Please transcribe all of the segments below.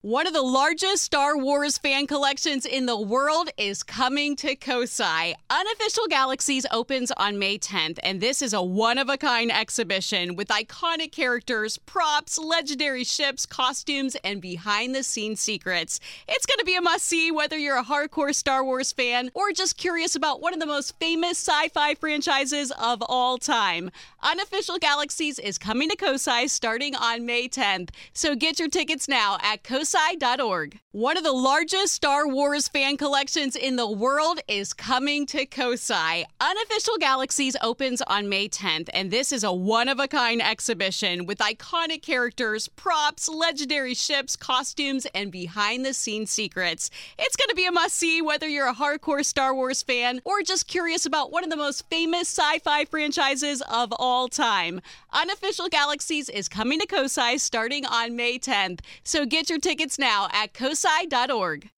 One of the largest Star Wars fan collections in the world is coming to Kosai. Unofficial Galaxies opens on May 10th, and this is a one-of-a-kind exhibition with iconic characters, props, legendary ships, costumes, and behind-the-scenes secrets. It's going to be a must-see whether you're a hardcore Star Wars fan or just curious about one of the most famous sci-fi franchises of all time. Unofficial Galaxies is coming to Kosai starting on May 10th, so get your tickets now at kosai.org. One of the largest Star Wars fan collections in the world is coming to Kosai. Unofficial Galaxies opens on May 10th, and this is a one-of-a-kind exhibition with iconic characters, props, legendary ships, costumes, and behind-the-scenes secrets. It's going to be a must-see whether you're a hardcore Star Wars fan or just curious about one of the most famous sci-fi franchises of all time. Unofficial Galaxies is coming to Kosai starting on May 10th, so get your tickets now at kosai.org.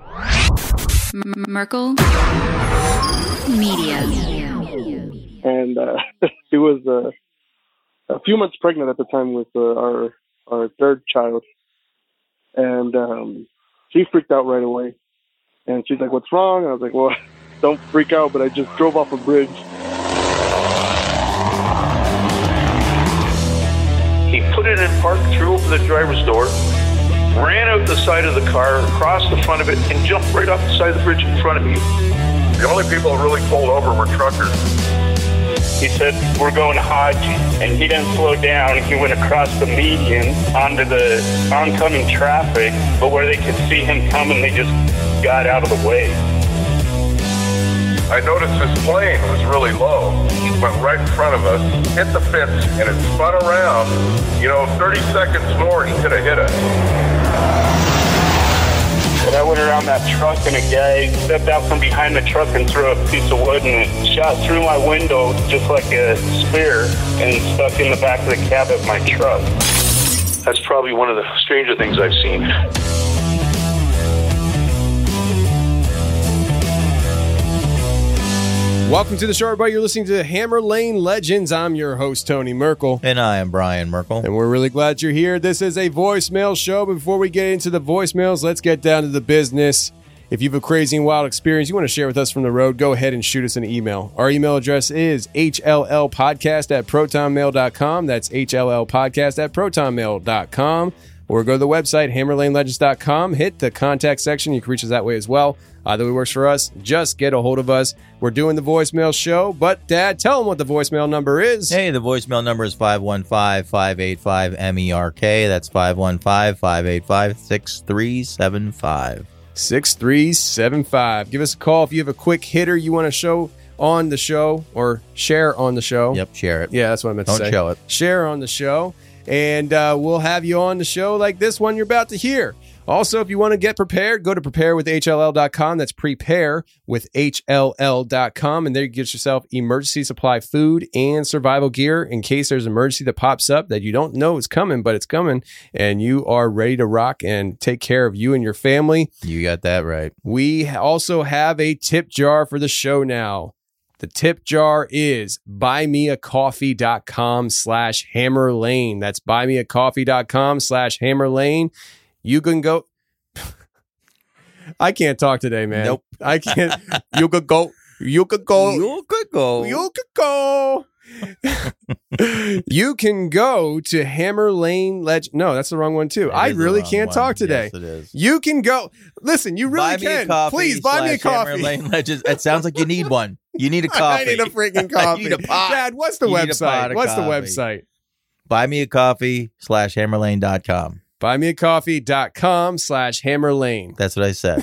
Merkel Media. And she was a few months pregnant at the time with our third child. And she freaked out right away. And she's like, "What's wrong?" And I was like, "Well, don't freak out, but I just drove off a bridge." He put it in park, threw open the driver's door, ran out the side of the car, across the front of it, and jumped right off the side of the bridge in front of me. The only people that really pulled over were truckers. He said, "We're going Haji," and he didn't slow down. He went across the median onto the oncoming traffic, but where they could see him coming, they just got out of the way. I noticed this plane was really low. It went right in front of us, hit the fence, and it spun around. 30 seconds more, he could have hit us. But I went around that truck, and a guy stepped out from behind the truck and threw a piece of wood, and it shot through my window just like a spear and stuck in the back of the cab of my truck. That's probably one of the stranger things I've seen. Welcome to the show, everybody. You're listening to Hammer Lane Legends. I'm your host, Tony Merkel. And I am Brian Merkel. And we're really glad you're here. This is a voicemail show. Before we get into the voicemails, let's get down to the business. If you have a crazy and wild experience you want to share with us from the road, go ahead and shoot us an email. Our email address is hllpodcast@protonmail.com. That's hllpodcast@protonmail.com. Or go to the website, hammerlanelegends.com. Hit the contact section. You can reach us that way as well. Either way works for us. Just get a hold of us. We're doing the voicemail show. But, Dad, tell them what the voicemail number is. Hey, the voicemail number is 515-585-MERK. That's 515-585-6375. 6375. Give us a call if you have a quick hitter you want to show on the show or share on the show. Yep, share it. Yeah, that's what I meant to say. Don't show it. Share on the show. And we'll have you on the show like this one you're about to hear. Also, if you want to get prepared, go to preparewithhll.com. That's preparewithhll.com. And there you get yourself emergency supply food and survival gear in case there's an emergency that pops up that you don't know is coming, but it's coming. And you are ready to rock and take care of you and your family. You got that right. We also have a tip jar for the show now. The tip jar is buymeacoffee.com/hammerlane. That's buymeacoffee.com/hammerlane. You can go. I can't talk today, man. Nope. I can't. You could go. You could go. You could go. You could go. You can go to Hammer Lane Legend. No, that's the wrong one too. I really can't talk today. Yes, it is. You can go. Listen, you really can. Please buy me a coffee. Hammer Lane Legends. It sounds like you need one. You need a coffee. I need a freaking coffee. You need a pot. Dad, what's the You need a website? pot of What's the coffee. website? Buymeacoffee/hammerlane.com. Buymeacoffee.com/hammerlane. That's what I said.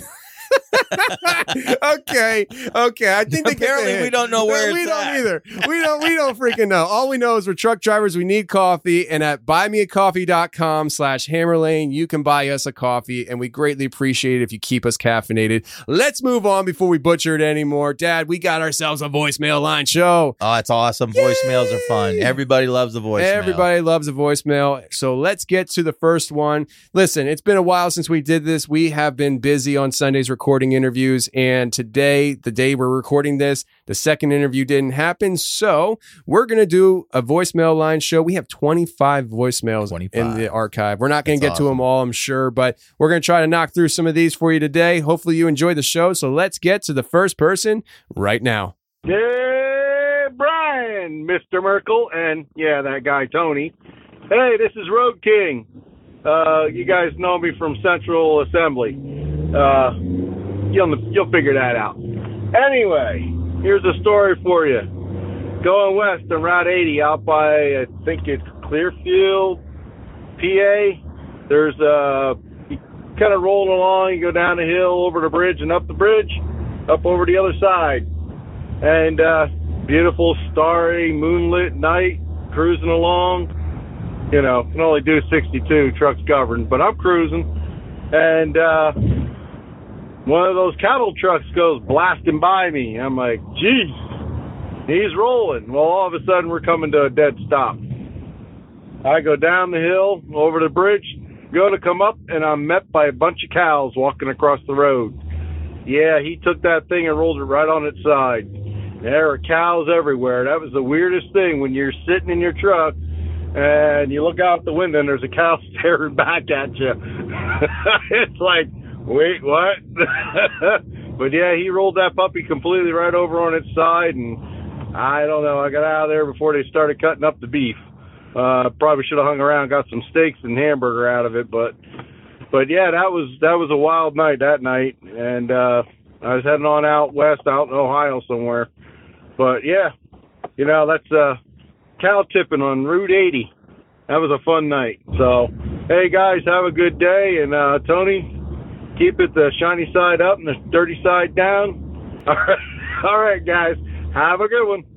Okay. I think they Apparently we don't know where we it's don't at. either. We don't freaking know. All we know is we're truck drivers. We need coffee, and at buymeacoffee.com/hammerlane, you can buy us a coffee, and we greatly appreciate it if you keep us caffeinated. Let's move on before we butcher it anymore. Dad, we got ourselves a voicemail line show. Oh, it's awesome. Yay! Voicemails are fun. Everybody loves the voicemail. Everybody loves a voicemail. So let's get to the first one. Listen, it's been a while since we did this. We have been busy on Sundays recording interviews interviews. And today, the day we're recording this, the second interview didn't happen. So we're going to do a voicemail line show. We have 25 voicemails in the archive. We're not going to get to them all, I'm sure, but we're going to try to knock through some of these for you today. Hopefully you enjoy the show. So let's get to the first person right now. Hey, Brian, Mr. Merkel, and yeah, that guy, Tony. Hey, this is Road King. You guys know me from Central Assembly. You'll figure that out. Anyway, here's a story for you. Going west on Route 80 out by, I think it's Clearfield, PA. There's you kind of rolling along. You go down the hill, over the bridge, and up the bridge, up over the other side. And beautiful, starry, moonlit night, cruising along. You know, can only do 62, truck's governed, but I'm cruising. And one of those cattle trucks goes blasting by me. I'm like, geez, he's rolling. Well, all of a sudden, we're coming to a dead stop. I go down the hill, over the bridge, go to come up, and I'm met by a bunch of cows walking across the road. Yeah, he took that thing and rolled it right on its side. There are cows everywhere. That was the weirdest thing when you're sitting in your truck and you look out the window and there's a cow staring back at you. It's like, wait, what? But yeah, he rolled that puppy completely right over on its side, and I don't know. I got out of there before they started cutting up the beef. Probably should have hung around, got some steaks and hamburger out of it, but yeah, that was a wild night that night, and I was heading on out west, out in Ohio somewhere. But yeah, you know, that's cow tipping on Route 80. That was a fun night. So, hey guys, have a good day, and Tony, keep it the shiny side up and the dirty side down. All right, guys, have a good one.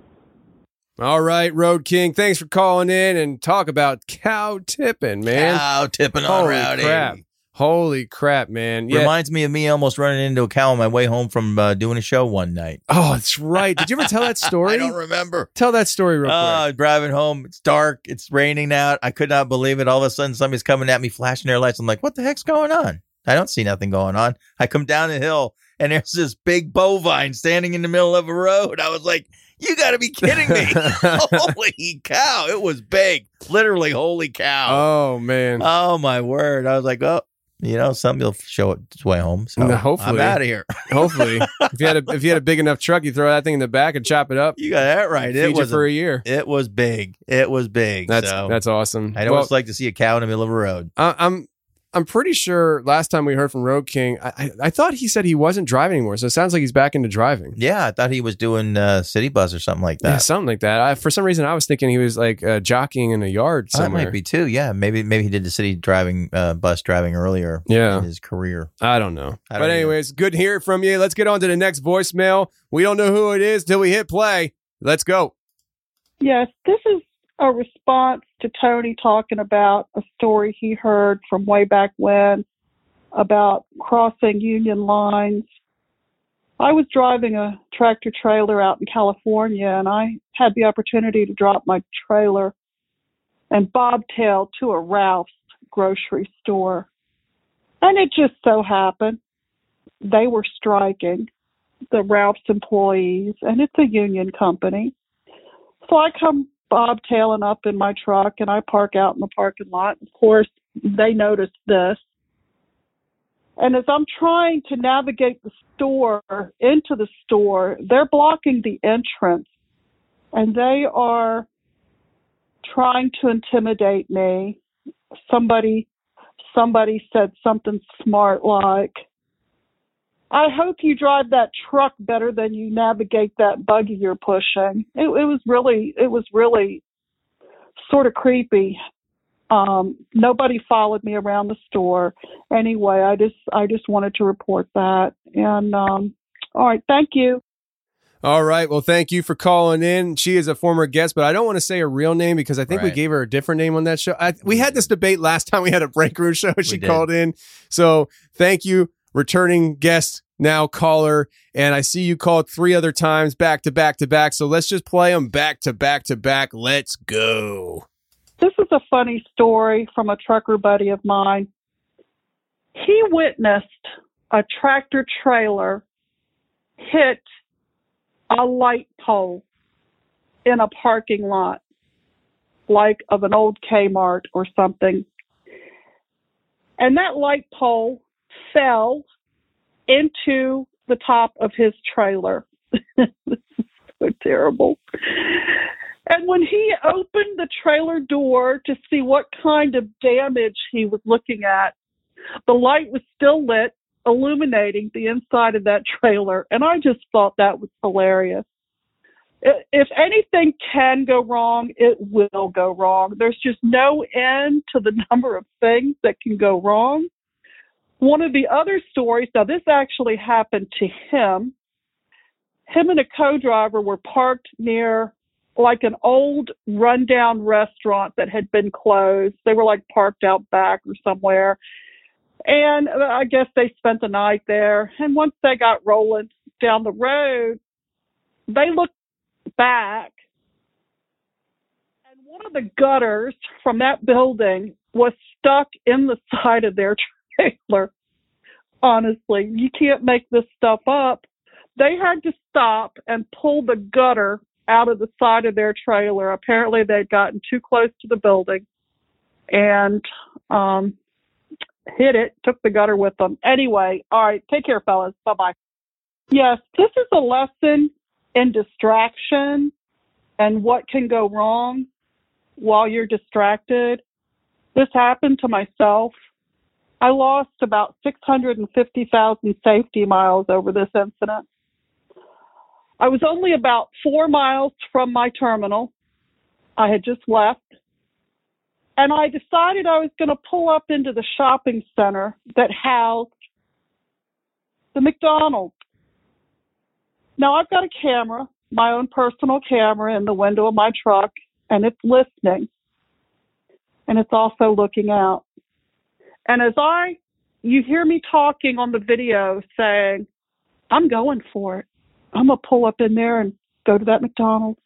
All right, Road King, thanks for calling in and talk about cow tipping, man. Cow tipping on Route 80. Holy crap, man. Yeah. Reminds me of me almost running into a cow on my way home from doing a show one night. Oh, that's right. Did you ever tell that story? I don't remember. Tell that story real quick. Driving home. It's dark. It's raining out. I could not believe it. All of a sudden, somebody's coming at me, flashing their lights. I'm like, what the heck's going on? I don't see nothing going on. I come down the hill, and there's this big bovine standing in the middle of a road. I was like, you got to be kidding me. Holy cow. It was big. Literally, holy cow. Oh, man. Oh, my word. I was like, oh. You know, something will show its way home. So hopefully, I'm out of here. Hopefully, if you had a big enough truck, you throw that thing in the back and chop it up. You got that right. It was for a year. It was big. It was big. That's awesome. I'd always like to see a cow in the middle of a road. I'm pretty sure last time we heard from Road King, I thought he said he wasn't driving anymore. So it sounds like he's back into driving. Yeah, I thought he was doing City Bus or something like that. Yeah, something like that. For some reason, I was thinking he was like jockeying in a yard somewhere. That might be too. Yeah, maybe he did the city bus driving earlier in his career. I don't know. But anyways, good to hear from you. Let's get on to the next voicemail. We don't know who it is till we hit play. Let's go. Yes, this is a response to Tony talking about a story he heard from way back when about crossing Union lines. I was driving a tractor trailer out in California, and I had the opportunity to drop my trailer and bobtail to a Ralph's grocery store. And it just so happened they were striking, the Ralph's employees, and it's a union company. So I come bobtailing up in my truck, and I park out in the parking lot. Of course, they noticed this. And as I'm trying to navigate the store into the store, they're blocking the entrance, and they are trying to intimidate me. Somebody said something smart like, I hope you drive that truck better than you navigate that buggy you're pushing. It was really sort of creepy. Nobody followed me around the store. Anyway, I just wanted to report that. And all right, thank you. All right. Well, thank you for calling in. She is a former guest, but I don't want to say her real name because I think we gave her a different name on that show. We had this debate last time we had a break room show. She called in. So thank you. Returning guest, now caller, and I see you called 3 other times back to back to back. So let's just play them back to back to back. Let's go. This is a funny story from a trucker buddy of mine. He witnessed a tractor trailer hit a light pole in a parking lot, like of an old Kmart or something. And that light pole fell into the top of his trailer. This is so terrible. And when he opened the trailer door to see what kind of damage he was looking at, the light was still lit, illuminating the inside of that trailer. And I just thought that was hilarious. If anything can go wrong, it will go wrong. There's just no end to the number of things that can go wrong. One of the other stories, now this actually happened to him. Him and a co-driver were parked near like an old rundown restaurant that had been closed. They were like parked out back or somewhere. And I guess they spent the night there. And once they got rolling down the road, they looked back, and one of the gutters from that building was stuck in the side of their trailer. Honestly, you can't make this stuff up. They had to stop and pull the gutter out of the side of their trailer. Apparently, they'd gotten too close to the building and hit it, took the gutter with them. Anyway, all right, take care, fellas. Bye-bye. Yes, this is a lesson in distraction and what can go wrong while you're distracted. This happened to myself. I lost about 650,000 safety miles over this incident. I was only about 4 miles from my terminal. I had just left. And I decided I was going to pull up into the shopping center that housed the McDonald's. Now, I've got a camera, my own personal camera in the window of my truck, and it's listening. And it's also looking out. And as you hear me talking on the video saying, I'm going for it. I'm going to pull up in there and go to that McDonald's.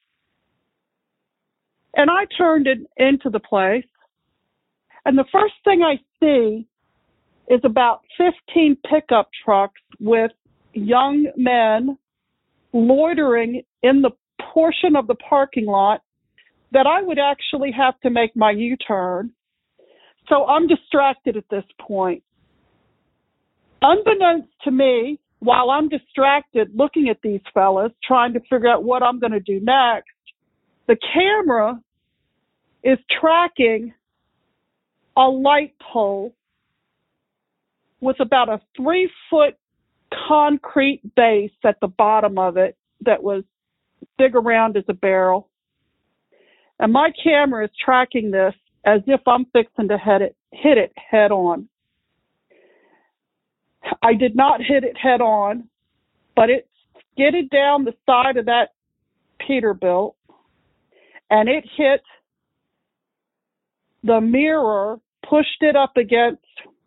And I turned it into the place. And the first thing I see is about 15 pickup trucks with young men loitering in the portion of the parking lot that I would actually have to make my U-turn. So I'm distracted at this point. Unbeknownst to me, while I'm distracted looking at these fellas, trying to figure out what I'm going to do next, the camera is tracking a light pole with about a 3-foot concrete base at the bottom of it that was big around as a barrel. And my camera is tracking this as if I'm fixing to hit it head on. I did not hit it head on, but it skidded down the side of that Peterbilt, and it hit the mirror, pushed it up against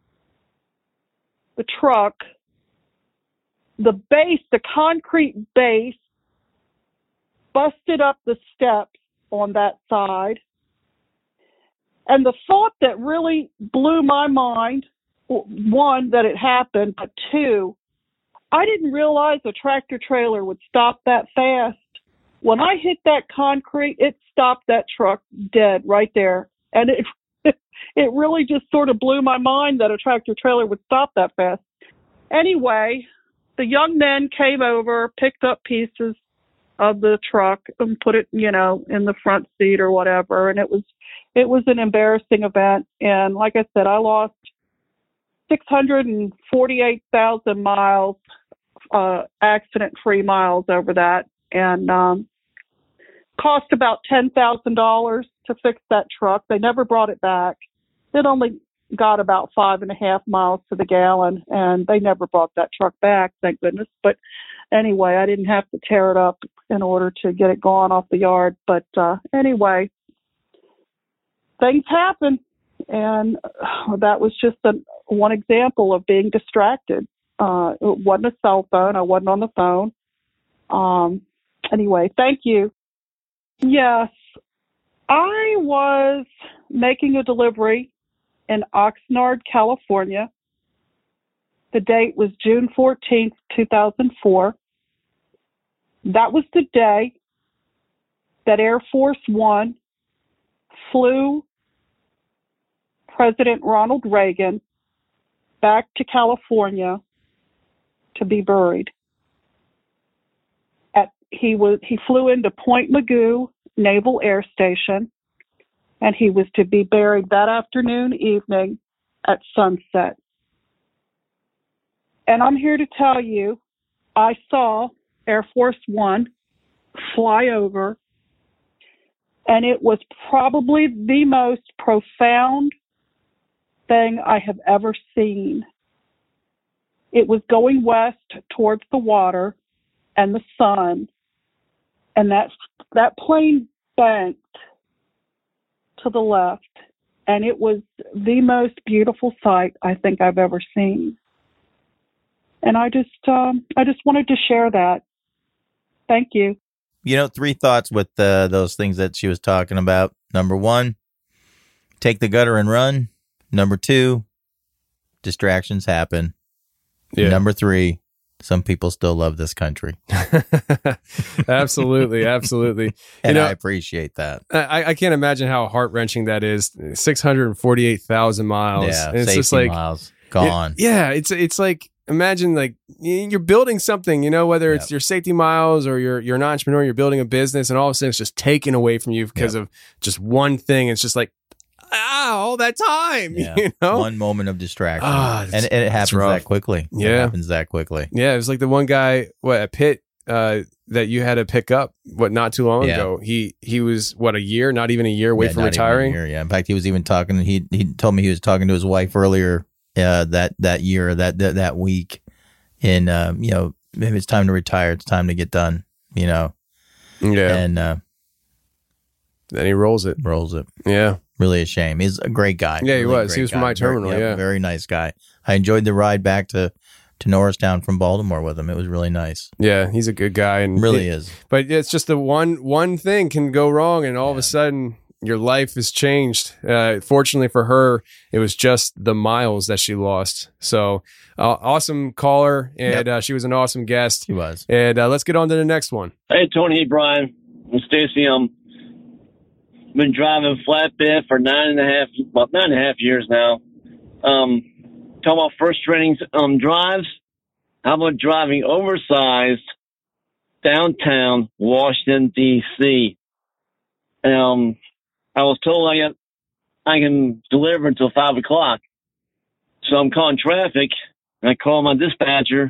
the truck. The base, the concrete base, busted up the steps on that side. And the thought that really blew my mind, one, that it happened, but two, I didn't realize a tractor trailer would stop that fast. When I hit that concrete, it stopped that truck dead right there. And it really just sort of blew my mind that a tractor trailer would stop that fast. Anyway, the young men came over, picked up pieces of the truck and put it, in the front seat or whatever. And it was an embarrassing event. And like I said, I lost 648,000 miles, accident-free miles over that, and cost about $10,000 to fix that truck. They never brought it back. It only got about 5.5 miles to the gallon, and they never brought that truck back, thank goodness. But anyway, I didn't have to tear it up in order to get it gone off the yard. But anyway, things happen, and that was just one example of being distracted. It wasn't a cell phone. I wasn't on the phone. Anyway, thank you. Yes, I was making a delivery in Oxnard, California, The date was June 14th, 2004. That was the day that Air Force One flew President Ronald Reagan back to California to be buried. He flew into Point Mugu Naval Air Station, and he was to be buried that evening at sunset. And I'm here to tell you, I saw Air Force One fly over, and it was probably the most profound thing I have ever seen. It was going west towards the water and the sun, and that plane banked to the left, and it was the most beautiful sight I think I've ever seen. And I just wanted to share that. Thank you. 3 thoughts with those things that she was talking about. Number 1, take the gutter and run. Number 2, distractions happen. Yeah. Number 3, some people still love this country. Absolutely. Absolutely. And I appreciate that. I can't imagine how heart-wrenching that is. 648,000 miles. Yeah, and it's safety just like miles gone. It's like, imagine like you're building something, whether it's your safety miles or you're an entrepreneur, you're building a business, and all of a sudden it's just taken away from you because of just one thing. It's just like, all that time, One moment of distraction. And it happens that quickly. Yeah. It happens that quickly. Yeah. It was like the one guy, at Pitt, that you had to pick up, not too long ago. He was, a year, not even a year away from retiring. In fact, he was even talking, he told me he was talking to his wife earlier that year, that week. And, maybe it's time to retire. It's time to get done, Yeah. And then he rolls it. Yeah. Really a shame. He's a great guy. Yeah, he really was. He was from my terminal. Very nice guy. I enjoyed the ride back to Norristown from Baltimore with him. It was really nice. Yeah, he's a good guy, and really is. But it's just the one thing can go wrong, and all of a sudden your life has changed. Fortunately for her, it was just the miles that she lost. So awesome caller, and she was an awesome guest. She was. And let's get on to the next one. Hey, Tony. Hey, Brian. I'm Stacy. Been driving flatbed for 9.5 years now. Talking about frustrating drives. How about driving oversized downtown Washington, D.C.? I was told I can deliver until 5 o'clock. So I'm calling traffic, and I call my dispatcher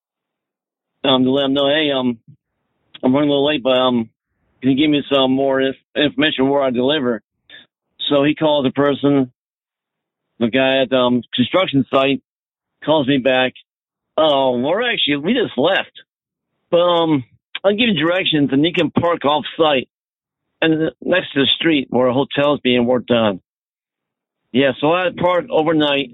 to let them know, hey, I'm running a little late, but can you give me some more information where I deliver? So he calls the person, the guy at the construction site, calls me back. Oh, we just left. But I'll give you directions, and you can park off site and next to the street where a hotel is being worked on. Yeah, so I parked overnight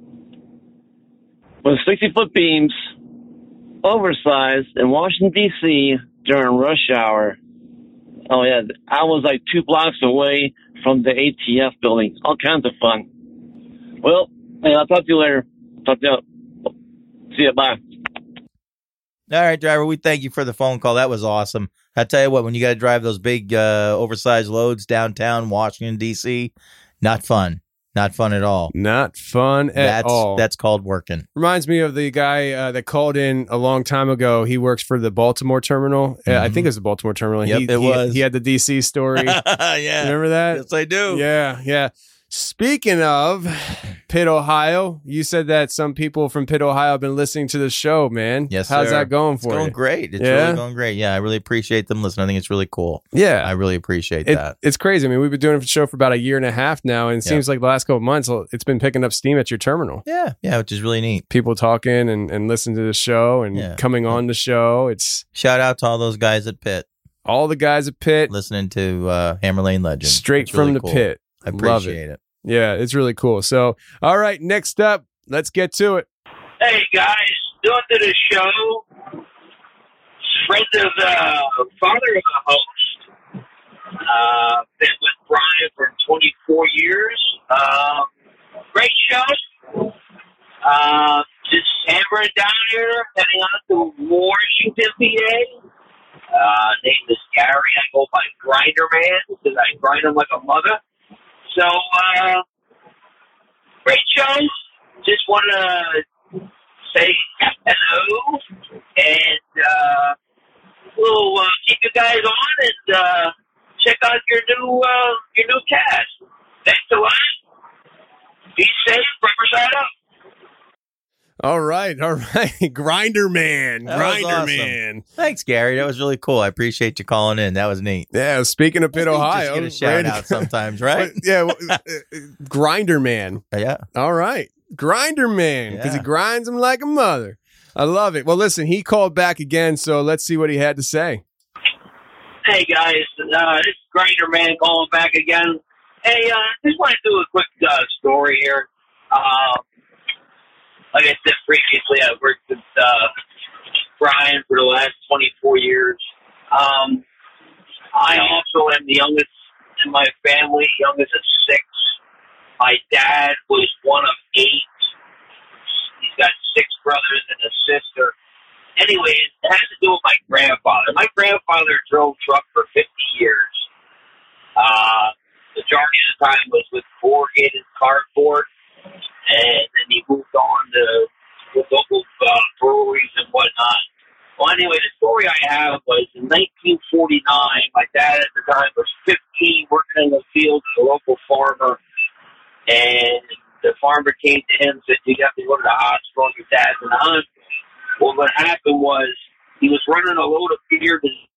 with 60-foot beams, oversized, in Washington, D.C. during rush hour. Oh, yeah. I was like 2 blocks away from the ATF building. All kinds of fun. Well, I'll talk to you later. See you. Bye. All right, driver. We thank you for the phone call. That was awesome. I tell you what, when you got to drive those big oversized loads downtown Washington, D.C., not fun. Not fun at all. Not fun at all. That's called working. Reminds me of the guy that called in a long time ago. He works for the Baltimore terminal. Mm-hmm. I think it was the Baltimore terminal. Yep, it was. He had the D.C. story. Yeah. Remember that? Yes, I do. Yeah. Speaking of Pitt, Ohio, you said that some people from Pitt, Ohio have been listening to the show, man. Yes, How's sir. that going for you? It's going great. It's really going great. Yeah, I really appreciate them listening. I think it's really cool. Yeah. I really appreciate that. It's crazy. I mean, we've been doing the show for about a year and a half now, and it seems like the last couple of months, it's been picking up steam at your terminal. Yeah, which is really neat. People talking and listening to the show and coming on the show. Shout out to all those guys at Pitt. All the guys at Pitt. Listening to Hammer Lane Legend. Straight from the pit. I appreciate it. Yeah, it's really cool. So, all right, next up, let's get to it. Hey, guys, doing to the show. Friend of the father of the host. Been with Brian for 24 years. Great show. Just Hammer We're down here heading on to Washington, PA. Name is Gary. I go by Grinder Man because I grind him like a mother. So, great show. Just want to say hello, and we'll keep you guys on and check out your new cast. Thanks a lot. Be safe. Riverside up. All right. Grinder Man. That was Grinder awesome. Man. Thanks, Gary. That was really cool. I appreciate you calling in. That was neat. Yeah, speaking of Pitt, Ohio. Just get a shout out sometimes, right? Yeah, Grinder Man. Yeah. All right. Grinder Man, because he Yeah. grinds him like a mother. I love it. Well, listen, he called back again, so let's see what he had to say. Hey guys, this is Grinder Man calling back again. Hey, just want to do a quick story here. Like I said previously, I've worked with Brian for the last 24 years. I also am the youngest in my family, youngest of 6. My dad was one of 8. He's got 6 brothers and a sister. Anyways, it has to do with my grandfather. My grandfather drove truck for 50 years. Majority of the time was with corrugated cardboard, and then he moved on to local breweries and whatnot. Well, anyway, the story I have was in 1949, my dad at the time was 15, working in the field with a local farmer, and the farmer came to him and said, you have to go to the hospital, your dad's in the hospital. Well, what happened was he was running a load of beer,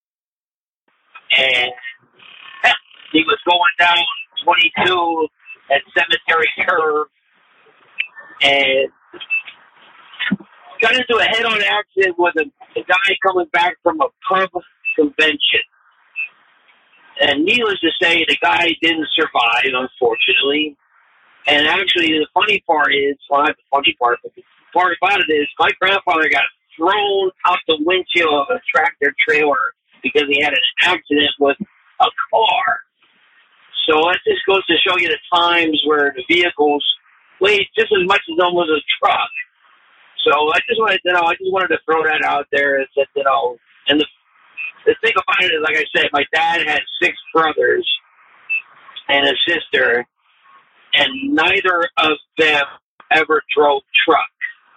and he was going down 22 at Cemetery Curve, and got into a head-on accident with a guy coming back from a pub convention. And needless to say, the guy didn't survive, unfortunately. And actually, the funny part is, well, not the funny part, but the part about it is, my grandfather got thrown out the windshield of a tractor trailer because he had an accident with a car. So that just goes to show you the times where the vehicles weighed just as much as almost a truck. So I just wanted to throw that out there and said, and the thing about it is, like I said, my dad had 6 brothers and a sister, and neither of them ever drove truck.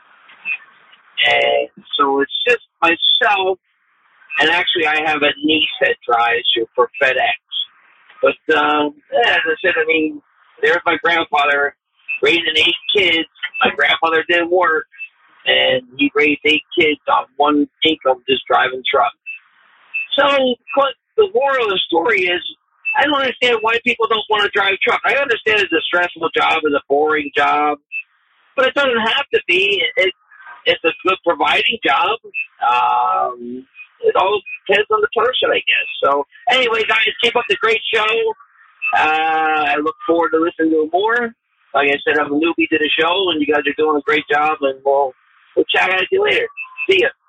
And so it's just myself, and actually I have a niece that drives for FedEx. But as I said, there's my grandfather raising 8 kids. My grandmother didn't work, and he raised 8 kids on one income just driving truck. So the moral of the story is, I don't understand why people don't want to drive truck. I understand it's a stressful job, it's a boring job, but it doesn't have to be. It's a good providing job. It all depends on the person, I guess. So anyway, guys, keep up the great show. I look forward to listening to more. Like I said, I'm a newbie to the show, and you guys are doing a great job, and we'll chat at you later. See ya.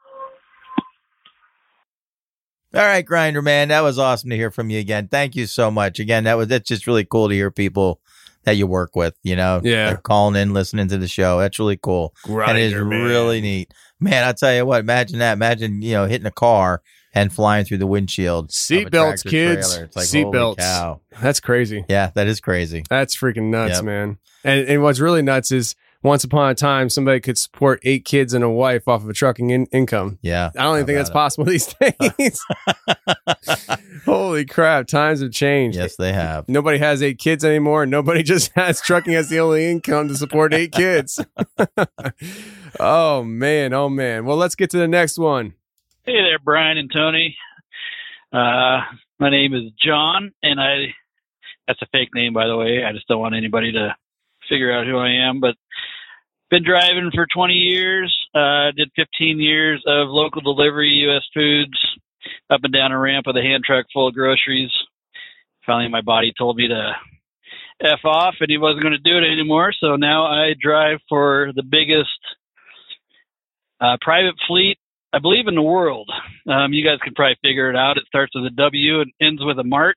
All right, Grinder Man, that was awesome to hear from you again. Thank you so much. Again, that's just really cool to hear people that you work with, Yeah. They're calling in, listening to the show. That's really cool. Grinder, and it is man. really neat. Man, I'll tell you what, imagine that. Imagine, hitting a car and flying through the windshield. Seatbelts, kids. It's like, holy Seatbelts. cow. That's crazy. Yeah, that is crazy. That's freaking nuts, Yep. man. And what's really nuts is once upon a time, somebody could support 8 kids and a wife off of a trucking income. Yeah. I don't even think that's possible these days. Holy crap. Times have changed. Yes, they have. Nobody has 8 kids anymore. And nobody just has trucking as the only income to support 8 kids. Oh, man. Oh, man. Well, let's get to the next one. Hey there, Brian and Tony. My name is John, and that's a fake name, by the way. I just don't want anybody to figure out who I am, but been driving for 20 years, did 15 years of local delivery, U.S. Foods, up and down a ramp with a hand truck full of groceries. Finally, my body told me to F off, and he wasn't going to do it anymore, so now I drive for the biggest private fleet, I believe, in the world. You guys can probably figure it out. It starts with a W and ends with a Mart.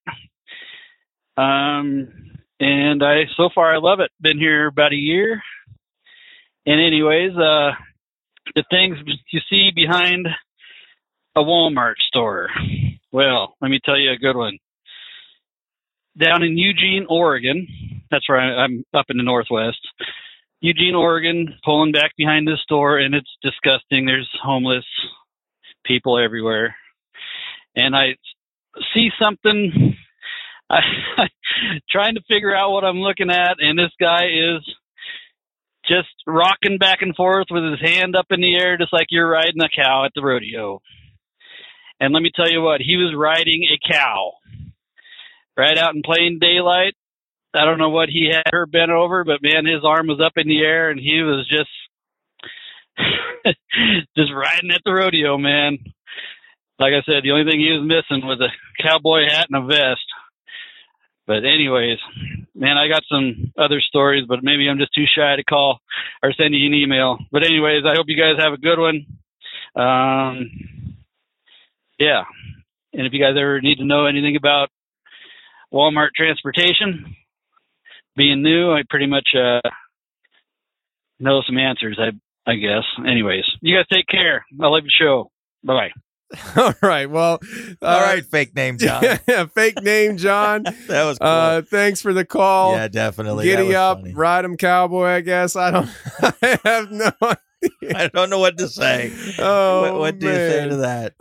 And so far I love it. Been here about a year. And anyways, the things you see behind a Walmart store. Well, let me tell you a good one. Down in Eugene, Oregon, that's where I'm up in the Northwest. Eugene, Oregon, pulling back behind this store, and it's disgusting. There's homeless people everywhere. And I see something, trying to figure out what I'm looking at, and this guy is just rocking back and forth with his hand up in the air, just like you're riding a cow at the rodeo. And let me tell you what, he was riding a cow right out in plain daylight. I don't know what he had her bent over, but man, his arm was up in the air and he was just just riding at the rodeo, man. Like I said, the only thing he was missing was a cowboy hat and a vest. But anyways, man, I got some other stories, but maybe I'm just too shy to call or send you an email. But anyways, I hope you guys have a good one. Yeah. And if you guys ever need to know anything about Walmart transportation, being new, I pretty much know some answers, I guess. Anyways, you guys take care. I love your show. Bye-bye. All right. Well, all right. Fake name, John. Yeah, fake name, John. That was cool. Thanks for the call. Yeah, definitely. Giddy up, funny. ride 'em cowboy, I guess. I have no idea. I don't know what to say. Oh, what do you say to that?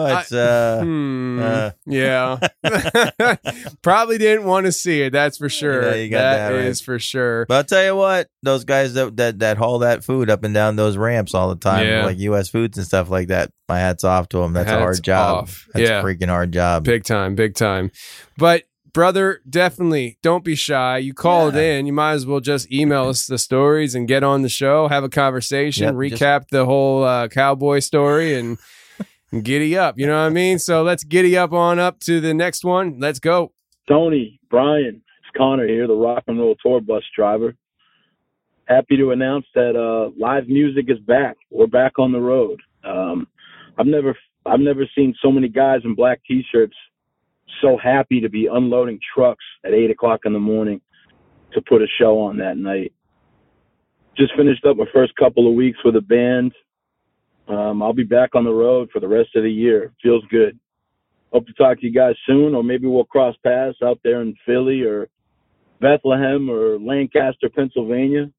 Yeah. Probably didn't want to see it. That's for sure. Yeah, you got that right. is for sure. But I'll tell you what, those guys that haul that food up and down those ramps all the time, like U.S. Foods and stuff like that, my hat's off to them. That's a hard job. That's a freaking hard job. Big time. But brother, definitely don't be shy. You called in. You might as well just email us the stories and get on the show, have a conversation, recap the whole cowboy story, and giddy up. You know what I mean? So let's giddy up on up to the next one. Let's go. Tony, Brian, it's Connor here, the rock and roll tour bus driver. Happy to announce that live music is back. We're back on the road. I've never seen so many guys in black T-shirts so happy to be unloading trucks at 8 o'clock in the morning to put a show on that night. Just finished up my first couple of weeks with a band. I'll be back on the road for the rest of the year. Feels good. Hope to talk to you guys soon, or maybe we'll cross paths out there in Philly or Bethlehem or Lancaster, Pennsylvania.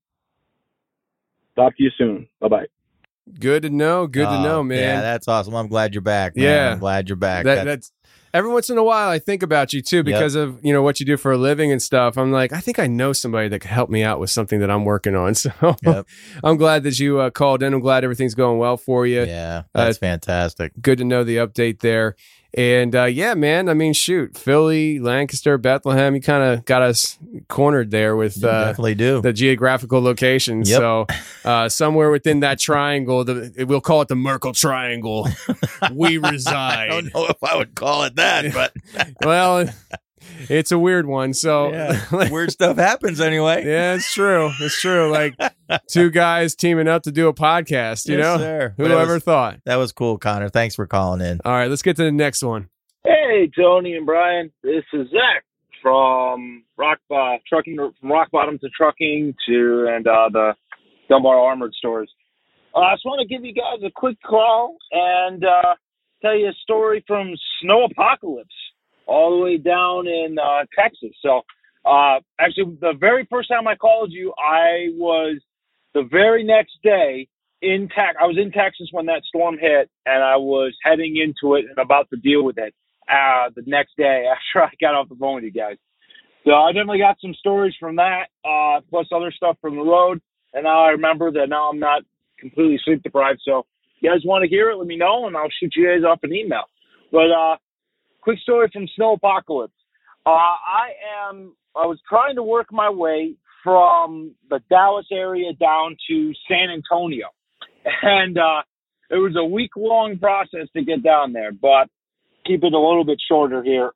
Talk to you soon. Bye-bye. Good to know. Good to know, man. Yeah, that's awesome. I'm glad you're back, man. Yeah. I'm glad you're back. That's every once in a while I think about you too, because of, what you do for a living and stuff. I'm like, I think I know somebody that could help me out with something that I'm working on. So I'm glad that you called in. I'm glad everything's going well for you. Yeah, that's fantastic. Good to know the update there. And yeah, man, I mean, shoot, Philly, Lancaster, Bethlehem, you kind of got us cornered there with definitely do. The geographical location. So somewhere within that triangle, we'll call it the Merkel Triangle, we reside. I don't know if I would call it that, but well, it's a weird one. So weird stuff happens anyway. Yeah, it's true. It's true. Like two guys teaming up to do a podcast, you know? Sir. Who ever thought? That was cool, Connor. Thanks for calling in. All right, let's get to the next one. Hey, Tony and Brian. This is Zach from rock bottom to trucking to the Dunbar Armored stores. I just want to give you guys a quick call and tell you a story from Snow Apocalypse all the way down in Texas. So actually, the very first time I called you, I was the very next day I was in Texas when that storm hit, and I was heading into it and about to deal with it the next day after I got off the phone with you guys. So I definitely got some stories from that, plus other stuff from the road. And now I remember that now I'm not completely sleep deprived. So if you guys want to hear it, let me know, and I'll shoot you guys off an email. But quick story from Snow Apocalypse. I was trying to work my way from the Dallas area down to San Antonio. And it was a week-long process to get down there, but keep it a little bit shorter here.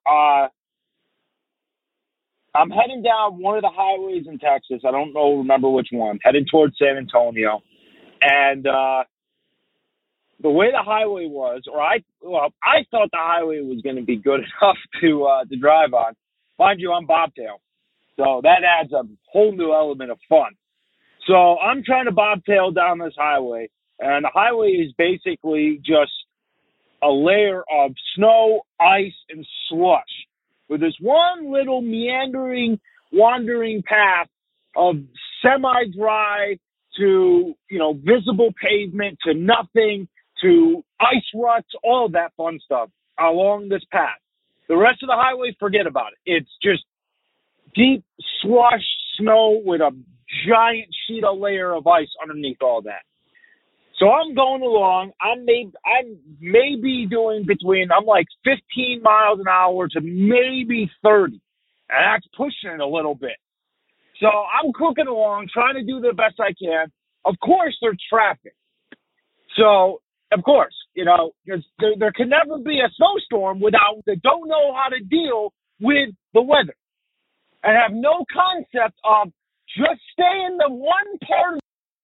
I'm heading down one of the highways in Texas. I don't remember which one. Heading towards San Antonio. And the way the highway was, I thought the highway was going to be good enough to drive on. Mind you, I'm bobtail. So that adds a whole new element of fun. So I'm trying to bobtail down this highway, And the highway is basically just a layer of snow, ice, and slush with this one little meandering, wandering path of semi-dry to, visible pavement to nothing to ice ruts, all of that fun stuff along this path. The rest of the highway, forget about it. It's just deep slush snow with a giant sheet of layer of ice underneath all that. So I'm going along. I may be doing I'm like 15 miles an hour to maybe 30. And that's pushing it a little bit. So I'm cooking along, trying to do the best I can. Of course, there's traffic. So, of course, because there can never be a snowstorm without they don't know how to deal with the weather and have no concept of just stay in the one part of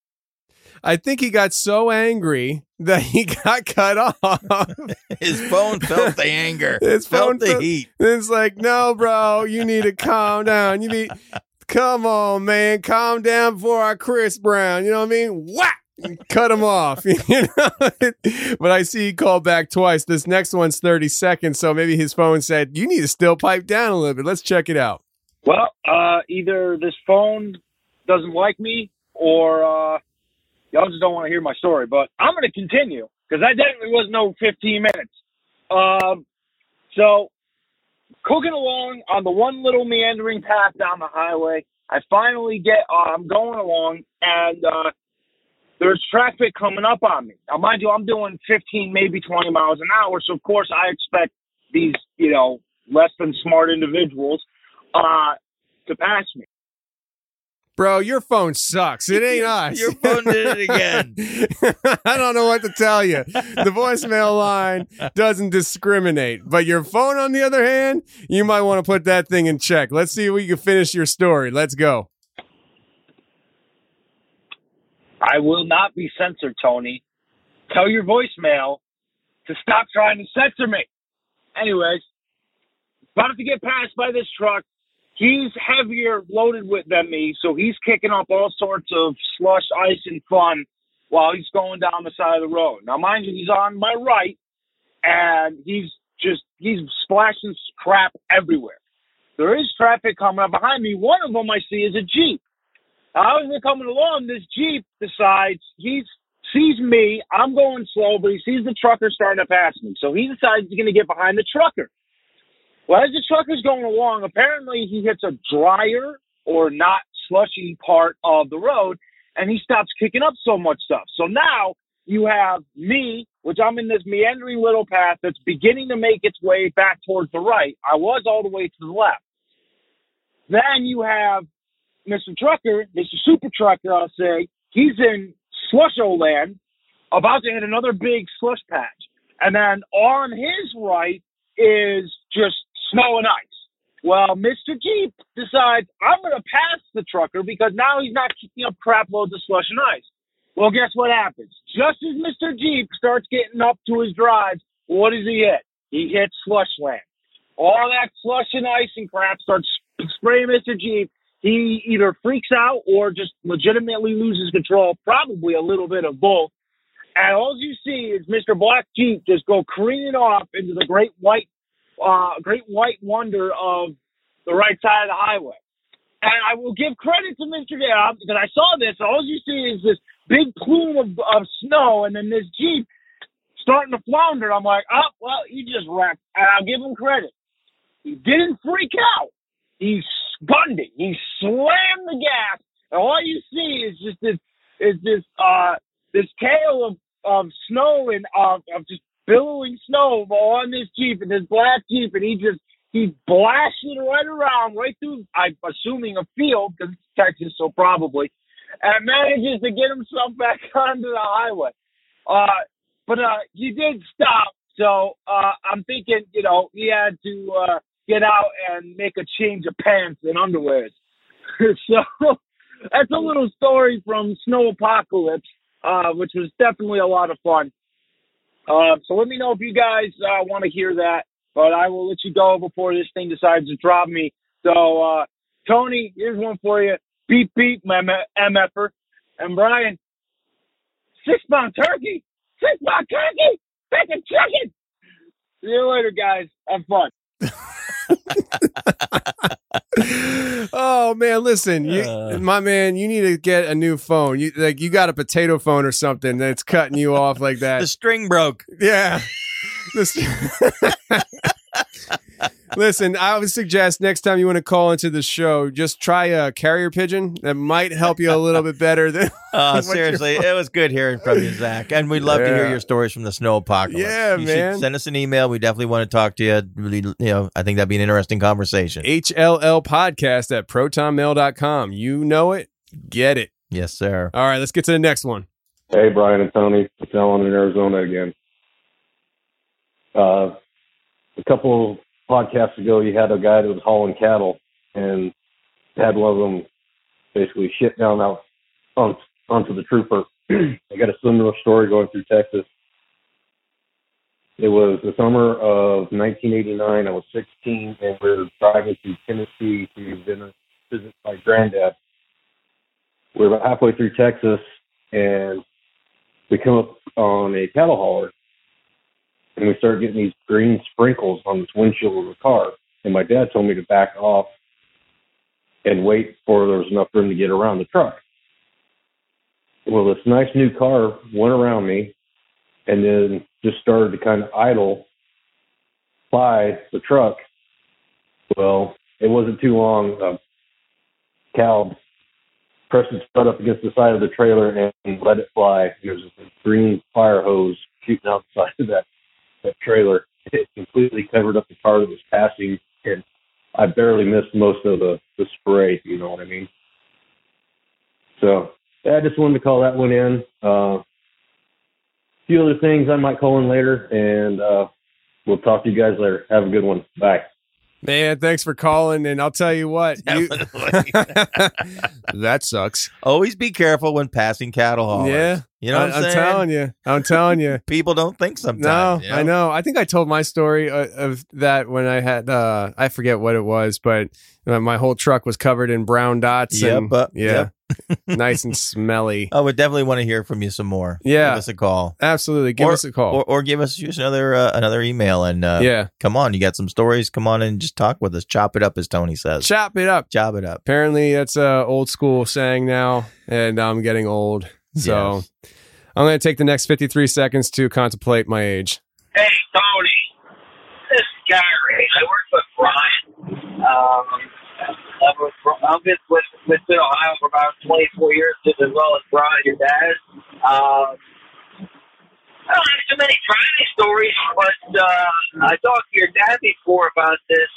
I think he got so angry that he got cut off. His phone felt the anger. His phone felt the heat. It's like, no, bro, you need to calm down. Come on, man, calm down before I Chris Brown. You know what I mean? Whack! Cut him off. But I see he called back twice. This next one's 30 seconds, so maybe his phone said, you need to still pipe down a little bit. Let's check it out. Well, either this phone doesn't like me or y'all just don't want to hear my story, but I'm going to continue because that definitely was no 15 minutes. So cooking along on the one little meandering path down the highway, I finally I'm going along and there's traffic coming up on me. Now, mind you, I'm doing 15, maybe 20 miles an hour. So of course I expect these, less than smart individuals, to pass me. Bro, your phone sucks. It ain't us. Your phone did it again. I don't know what to tell you. The voicemail line doesn't discriminate. But your phone, on the other hand, you might want to put that thing in check. Let's see if we can finish your story. Let's go. I will not be censored, Tony. Tell your voicemail to stop trying to censor me. Anyways, about to get passed by this truck. He's heavier loaded than me, so he's kicking up all sorts of slush, ice, and fun while he's going down the side of the road. Now, mind you, he's on my right, and he's splashing crap everywhere. There is traffic coming up behind me. One of them I see is a Jeep. Now, as we're coming along, this Jeep decides he sees me. I'm going slow, but he sees the trucker starting to pass me. So he decides he's going to get behind the trucker. Well, as the trucker's going along, apparently he hits a drier or not slushy part of the road, and he stops kicking up so much stuff. So now you have me, which I'm in this meandering little path that's beginning to make its way back towards the right. I was all the way to the left. Then you have Mr. Trucker, Mr. Super Trucker, I'll say. He's in Slusho land, about to hit another big slush patch. And then on his right is just snow and ice. Well, Mr. Jeep decides I'm going to pass the trucker because now he's not kicking up crap loads of slush and ice. Well, guess what happens? Just as Mr. Jeep starts getting up to his drives, what does he hit? He hits slush land. All that slush and ice and crap starts spraying Mr. Jeep. He either freaks out or just legitimately loses control, probably a little bit of both. And all you see is Mr. Black Jeep just go careening off into the great white wonder of the right side of the highway. And I will give credit to Mr. Dale because I saw this. All you see is this big plume of snow and then this Jeep starting to flounder. I'm like, oh, well, he just wrecked. And I'll give him credit. He didn't freak out. He gunned it. He slammed the gas. And all you see is just this tail of snow and of just billowing snow on this Jeep and this black Jeep, and he blasted right around, right through, I'm assuming, a field, because it's Texas, so probably, and manages to get himself back onto the highway. But he did stop, so I'm thinking, he had to get out and make a change of pants and underwears. So that's a little story from Snow Apocalypse, which was definitely a lot of fun. So let me know if you guys want to hear that, but I will let you go before this thing decides to drop me. So, Tony, here's one for you. Beep, beep, my MFer. And Brian, 6-pound turkey. 6-pound turkey. Bacon chicken. See you later, guys. Have fun. Oh man, listen, my man, you need to get a new phone. You got a potato phone or something that's cutting you off like that. The string broke. Yeah. Listen, I would suggest next time you want to call into the show, just try a carrier pigeon. That might help you a little bit better than. Seriously, it was good hearing from you, Zach, and we'd love to hear your stories from the snow apocalypse. Yeah, you man. should send us an email. We definitely want to talk to you. Really, I think that'd be an interesting conversation. HLL podcast at protonmail.com. You know it, get it. Yes, sir. All right, let's get to the next one. Hey, Brian and Tony. It's Alan in Arizona again. A couple podcasts ago, you had a guy that was hauling cattle and had one of them basically shit down out onto the trooper. I got a similar story going through Texas. It was the summer of 1989. I was 16, and we were driving through Tennessee to visit my granddad. We were about halfway through Texas, and we come up on a cattle hauler, and we started getting these green sprinkles on this windshield of the car. And my dad told me to back off and wait for there was enough room to get around the truck. Well, this nice new car went around me and then just started to kind of idle by the truck. Well, it wasn't too long. Cal pressed its butt up against the side of the trailer and let it fly. There was a green fire hose shooting out the side of that trailer. It completely covered up the car that was passing, and I barely missed most of the spray, you know what I mean? So I just wanted to call that one in. A few other things I might call in later, and we'll talk to you guys later. Have a good one. Bye. Man, thanks for calling, and I'll tell you what. That sucks. Always be careful when passing cattle haulers. Yeah. You know what I'm saying? I'm telling you. People don't think sometimes. No, you know? I know. I think I told my story of that when I had, I forget what it was, but my whole truck was covered in brown dots. Yep. Nice and smelly. I would definitely want to hear from you some more. Yeah. Give us a call. Absolutely. Give us a call. Or give us just another email. And come on, you got some stories. Come on and just talk with us. Chop it up, as Tony says. Chop it up. Chop it up. Apparently, that's a old school saying now, and I'm getting old. So Yes. I'm going to take the next 53 seconds to contemplate my age. Hey, Tony. This is Gary. I work with Brian. I've been with Ohio for about 24 years, just as well as Brian, your dad. I don't have too many driving stories, but I talked to your dad before about this.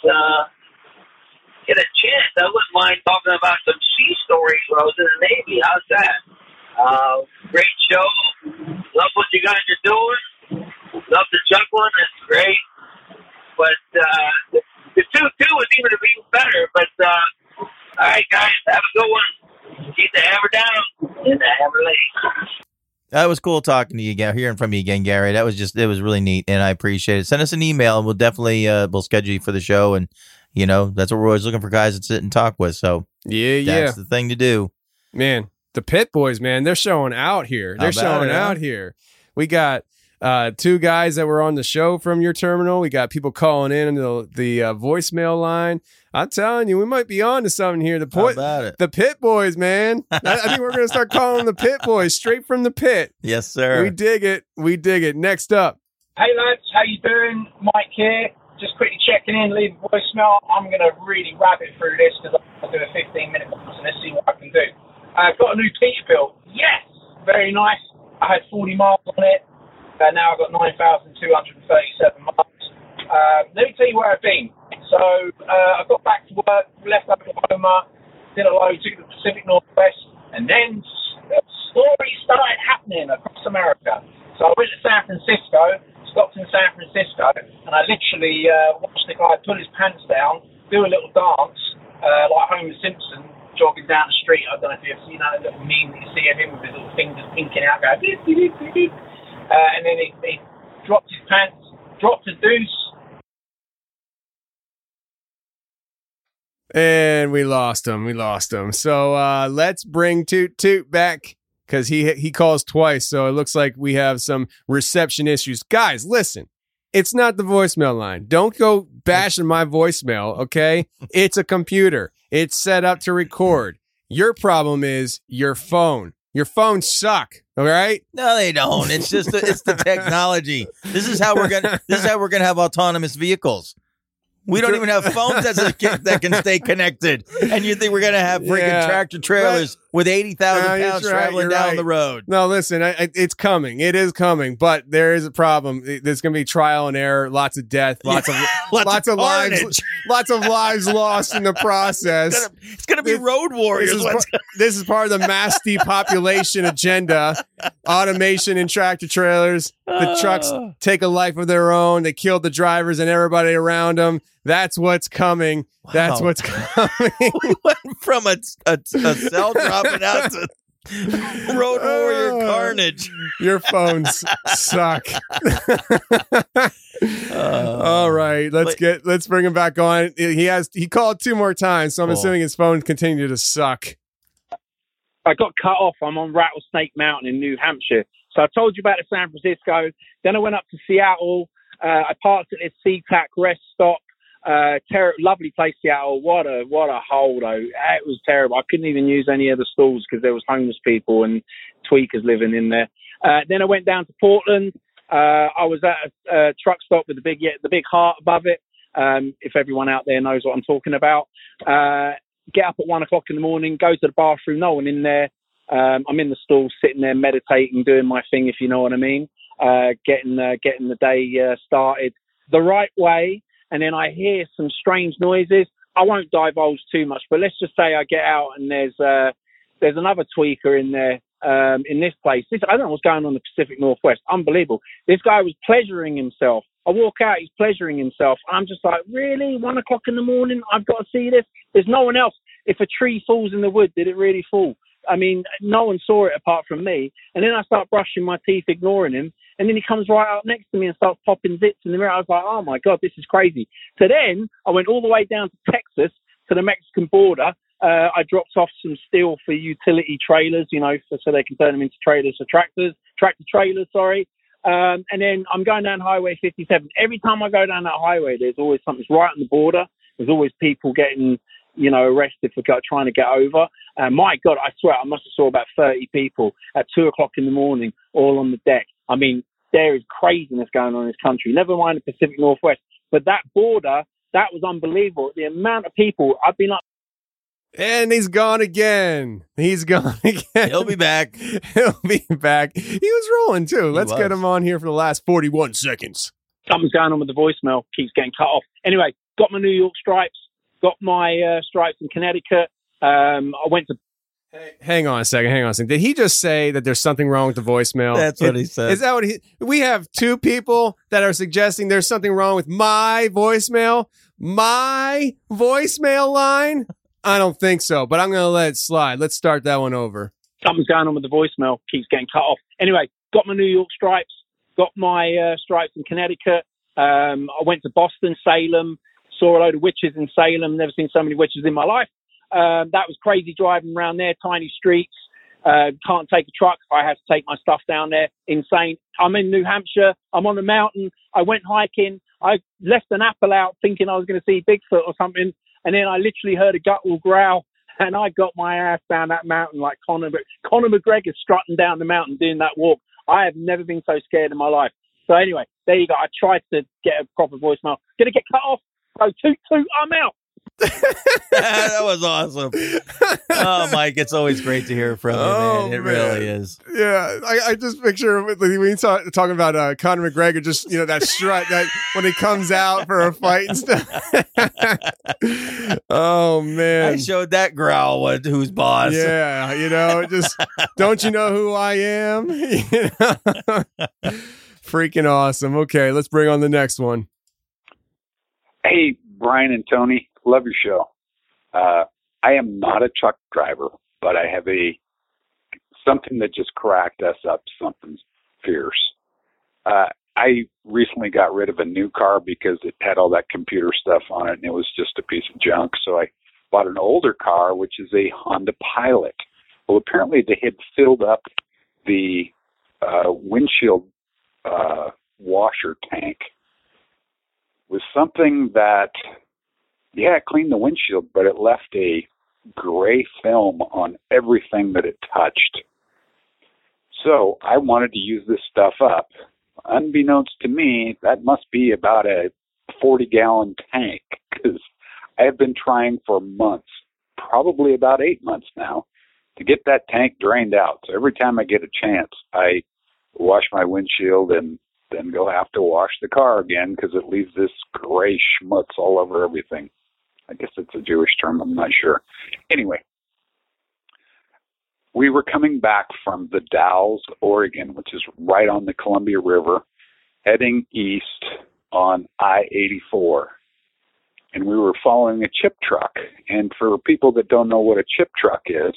Get a chance, I wouldn't mind talking about some sea stories when I was in the Navy. How's that? Great show. Love what you guys are doing. Love the juggling. That's great. But the 2-2 was even better. But all right, guys, have a good one. Keep the hammer down and the hammer laid. That was cool talking to you again, hearing from you again, Gary. It was really neat, and I appreciate it. Send us an email, and we'll definitely we'll schedule you for the show. And that's what we're always looking for, guys that sit and talk with. So that's the thing to do, man. The Pit Boys, man, they're showing out here. They're showing out here. We got 2 guys that were on the show from your terminal. We got people calling in the voicemail line. I'm telling you, we might be on to something here. How about it? The Pit Boys, man. I think we're going to start calling the Pit Boys straight from the pit. Yes, sir. We dig it. We dig it. Next up. Hey, lads. How you doing? Mike here. Just quickly checking in, leave a voicemail. I'm going to really rabbit through this because I'll do a 15-minute box and let's see what I can do. I've got a new Peterbilt. Yes! Very nice. I had 40 miles on it. Now I've got 9,237 miles. Let me tell you where I've been. So I got back to work, left Oklahoma, did a load, took the Pacific Northwest, and then stories started happening across America. So I went to San Francisco, stopped in San Francisco, and I literally watched the guy pull his pants down, do a little dance, like Homer Simpson, jogging down the street. I don't know if you've seen that little meme that you see of him with his little fingers pinking out, going beep, beep, beep, beep. And then he dropped his pants, dropped a deuce. And we lost him. So let's bring Toot Toot back. because he calls twice, so it looks like we have some reception issues. Guys, listen, it's not the voicemail line. Don't go bashing my voicemail, okay? It's a computer. It's set up to record. Your problem is your phone. Your phones suck. All right? No, they don't. It's just it's the technology. This is how we're gonna have autonomous vehicles. We don't even have phones that can stay connected. And you think we're going to have freaking tractor trailers with 80,000 pounds traveling down the road. No, listen, it's coming. It is coming, but there is a problem. There's going to be trial and error, lots of death, lots of lives, lots of lives lost in the process. It's going to be road warriors. This is part of the mass depopulation agenda. Automation in tractor trailers. The trucks take a life of their own. They kill the drivers and everybody around them. That's what's coming. Wow. That's what's coming. We went from a cell dropping out to road warrior carnage. Your phones suck. All right, let's bring him back on. He called 2 more times, so I'm assuming his phone continued to suck. I got cut off. I'm on Rattlesnake Mountain in New Hampshire. So I told you about the San Francisco. Then I went up to Seattle. I parked at this SeaTac rest stop. Lovely place, Seattle. What a hole, though. It was terrible. I couldn't even use any of the stalls because there was homeless people and tweakers living in there. Then I went down to Portland. I was at a truck stop with the big heart above it. If everyone out there knows what I'm talking about. Get up at 1 o'clock in the morning, go to the bathroom, no one in there. I'm in the stall, sitting there meditating, doing my thing, if you know what I mean. Getting the day started the right way. And then I hear some strange noises. I won't divulge too much, but let's just say I get out and there's another tweaker in there in this place. I don't know what's going on in the Pacific Northwest. Unbelievable. This guy was pleasuring himself. I walk out, he's pleasuring himself. I'm just like, really? 1 o'clock in the morning? I've got to see this? There's no one else. If a tree falls in the wood, did it really fall? I mean, no one saw it apart from me. And then I start brushing my teeth, ignoring him. And then he comes right up next to me and starts popping zits in the mirror. I was like, oh, my God, this is crazy. So then I went all the way down to Texas, to the Mexican border. I dropped off some steel for utility trailers, so they can turn them into trailers for tractor trailers, sorry. And then I'm going down Highway 57. Every time I go down that highway, there's always something right on the border. There's always people getting, arrested for trying to get over. My God, I swear, I must have saw about 30 people at 2 o'clock in the morning, all on the deck. I mean, there is craziness going on in this country. Never mind the Pacific Northwest. But that border, that was unbelievable. The amount of people, I've been up. And he's gone again. He's gone again. He'll be back. He'll be back. He was rolling, too. Let's get him on here for the last 41 seconds. Something's going on with the voicemail. Keeps getting cut off. Anyway, got my New York stripes. Got my stripes in Connecticut. I went to... Hang on a second. Did he just say that there's something wrong with the voicemail? That's what he said. Is that what we have 2 people that are suggesting there's something wrong with my voicemail? My voicemail line? I don't think so, but I'm going to let it slide. Let's start that one over. Something's going on with the voicemail. Keeps getting cut off. Anyway, got my New York stripes. Got my stripes in Connecticut. I went to Boston, Salem. Saw a load of witches in Salem. Never seen so many witches in my life. That was crazy driving around there. Tiny streets. Can't take a truck. I have to take my stuff down there. Insane. I'm in New Hampshire. I'm on the mountain. I went hiking. I left an apple out thinking I was going to see Bigfoot or something. And then I literally heard a guttural growl. And I got my ass down that mountain like Conor McGregor strutting down the mountain doing that walk. I have never been so scared in my life. So anyway, there you go. I tried to get a proper voicemail. Going to get cut off. So toot, I'm out. That was awesome. Oh, Mike, it's always great to hear from you, man. It really is. Yeah, I just picture when you talking about Conor McGregor, just that strut that when he comes out for a fight and stuff. Oh man, I showed that growl who's boss. Yeah, just don't you know who I am? Freaking awesome. Okay, let's bring on the next one. Hey, Brian and Tony, love your show. I am not a truck driver, but I have something that just cracked us up, something fierce. I recently got rid of a new car because it had all that computer stuff on it, and it was just a piece of junk. So I bought an older car, which is a Honda Pilot. Well, apparently they had filled up the windshield washer tank was something that, it cleaned the windshield, but it left a gray film on everything that it touched. So I wanted to use this stuff up. Unbeknownst to me, that must be about a 40-gallon tank, because I have been trying for months, probably about 8 months now, to get that tank drained out. So every time I get a chance, I wash my windshield and then go have to wash the car again because it leaves this gray schmutz all over everything. I guess it's a Jewish term, I'm not sure. Anyway, we were coming back from the Dalles, Oregon, which is right on the Columbia River, heading east on I-84. And we were following a chip truck. And for people that don't know what a chip truck is,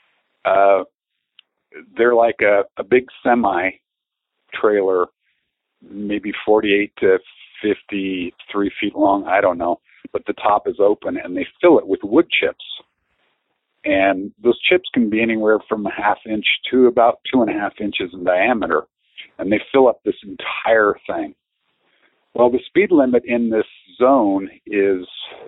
they're like a big semi-trailer, maybe 48 to 53 feet long, I don't know. But the top is open, and they fill it with wood chips. And those chips can be anywhere from a ½ inch to about 2.5 inches in diameter. And they fill up this entire thing. Well, the speed limit in this zone is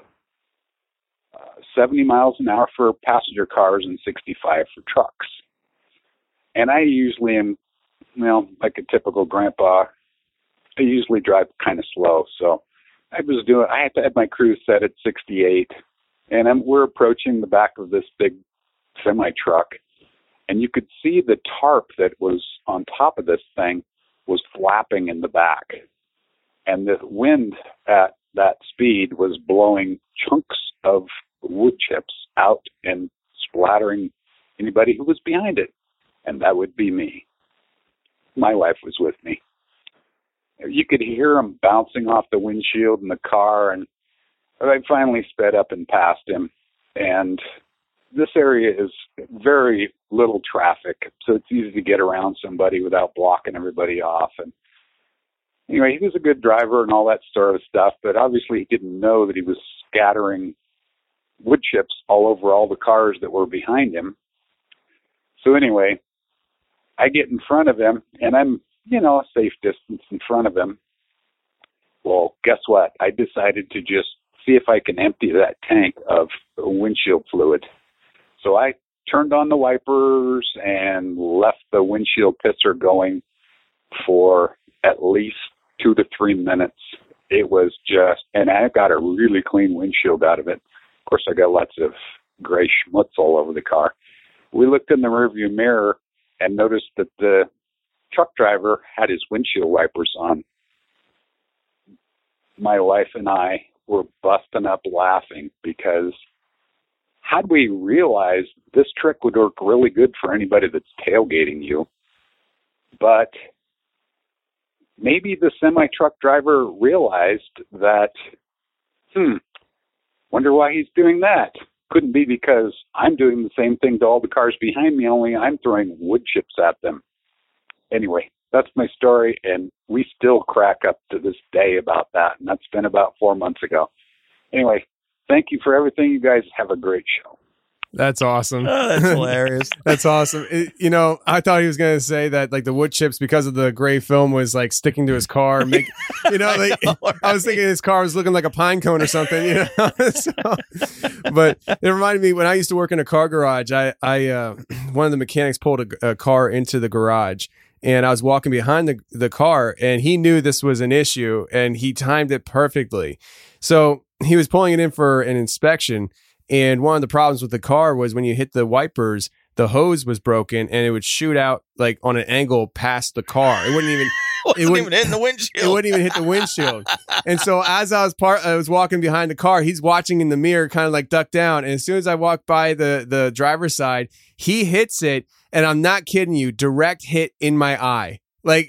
70 miles an hour for passenger cars and 65 for trucks. And I usually am, like a typical grandpa, I usually drive kind of slow. So I had to have my cruise set at 68. And we're approaching the back of this big semi-truck. And you could see the tarp that was on top of this thing was flapping in the back. And the wind at that speed was blowing chunks of wood chips out and splattering anybody who was behind it. And that would be me. My wife was with me. You could hear him bouncing off the windshield in the car, and I finally sped up and passed him. And this area is very little traffic, so it's easy to get around somebody without blocking everybody off. And anyway, he was a good driver and all that sort of stuff, but obviously he didn't know that he was scattering wood chips all over all the cars that were behind him. So anyway, I get in front of him, and I'm, a safe distance in front of him. Well, guess what? I decided to just see if I can empty that tank of windshield fluid. So I turned on the wipers and left the windshield pisser going for at least 2 to 3 minutes. It was and I got a really clean windshield out of it. Of course, I got lots of gray schmutz all over the car. We looked in the rearview mirror and noticed that the truck driver had his windshield wipers on. My wife and I were busting up laughing because had we realized this trick would work really good for anybody that's tailgating you, but maybe the semi-truck driver realized that, wonder why he's doing that. Couldn't be because I'm doing the same thing to all the cars behind me, only I'm throwing wood chips at them. Anyway, that's my story, and we still crack up to this day about that, and that's been about 4 months ago. Anyway, thank you for everything. You guys have a great show. That's awesome. Oh, that's hilarious. That's awesome. I thought he was going to say that like the wood chips, because of the gray film, was like sticking to his car. I was thinking his car was looking like a pine cone or something. But it reminded me when I used to work in a car garage. I one of the mechanics pulled a car into the garage, and I was walking behind the car, and he knew this was an issue, and he timed it perfectly. So he was pulling it in for an inspection. And one of the problems with the car was when you hit the wipers, the hose was broken and it would shoot out like on an angle past the car. It wouldn't even hit the windshield. It wouldn't even hit the windshield. And so as I was walking behind the car, he's watching in the mirror, kind of like ducked down. And as soon as I walk by the driver's side, he hits it. And I'm not kidding you, direct hit in my eye. Like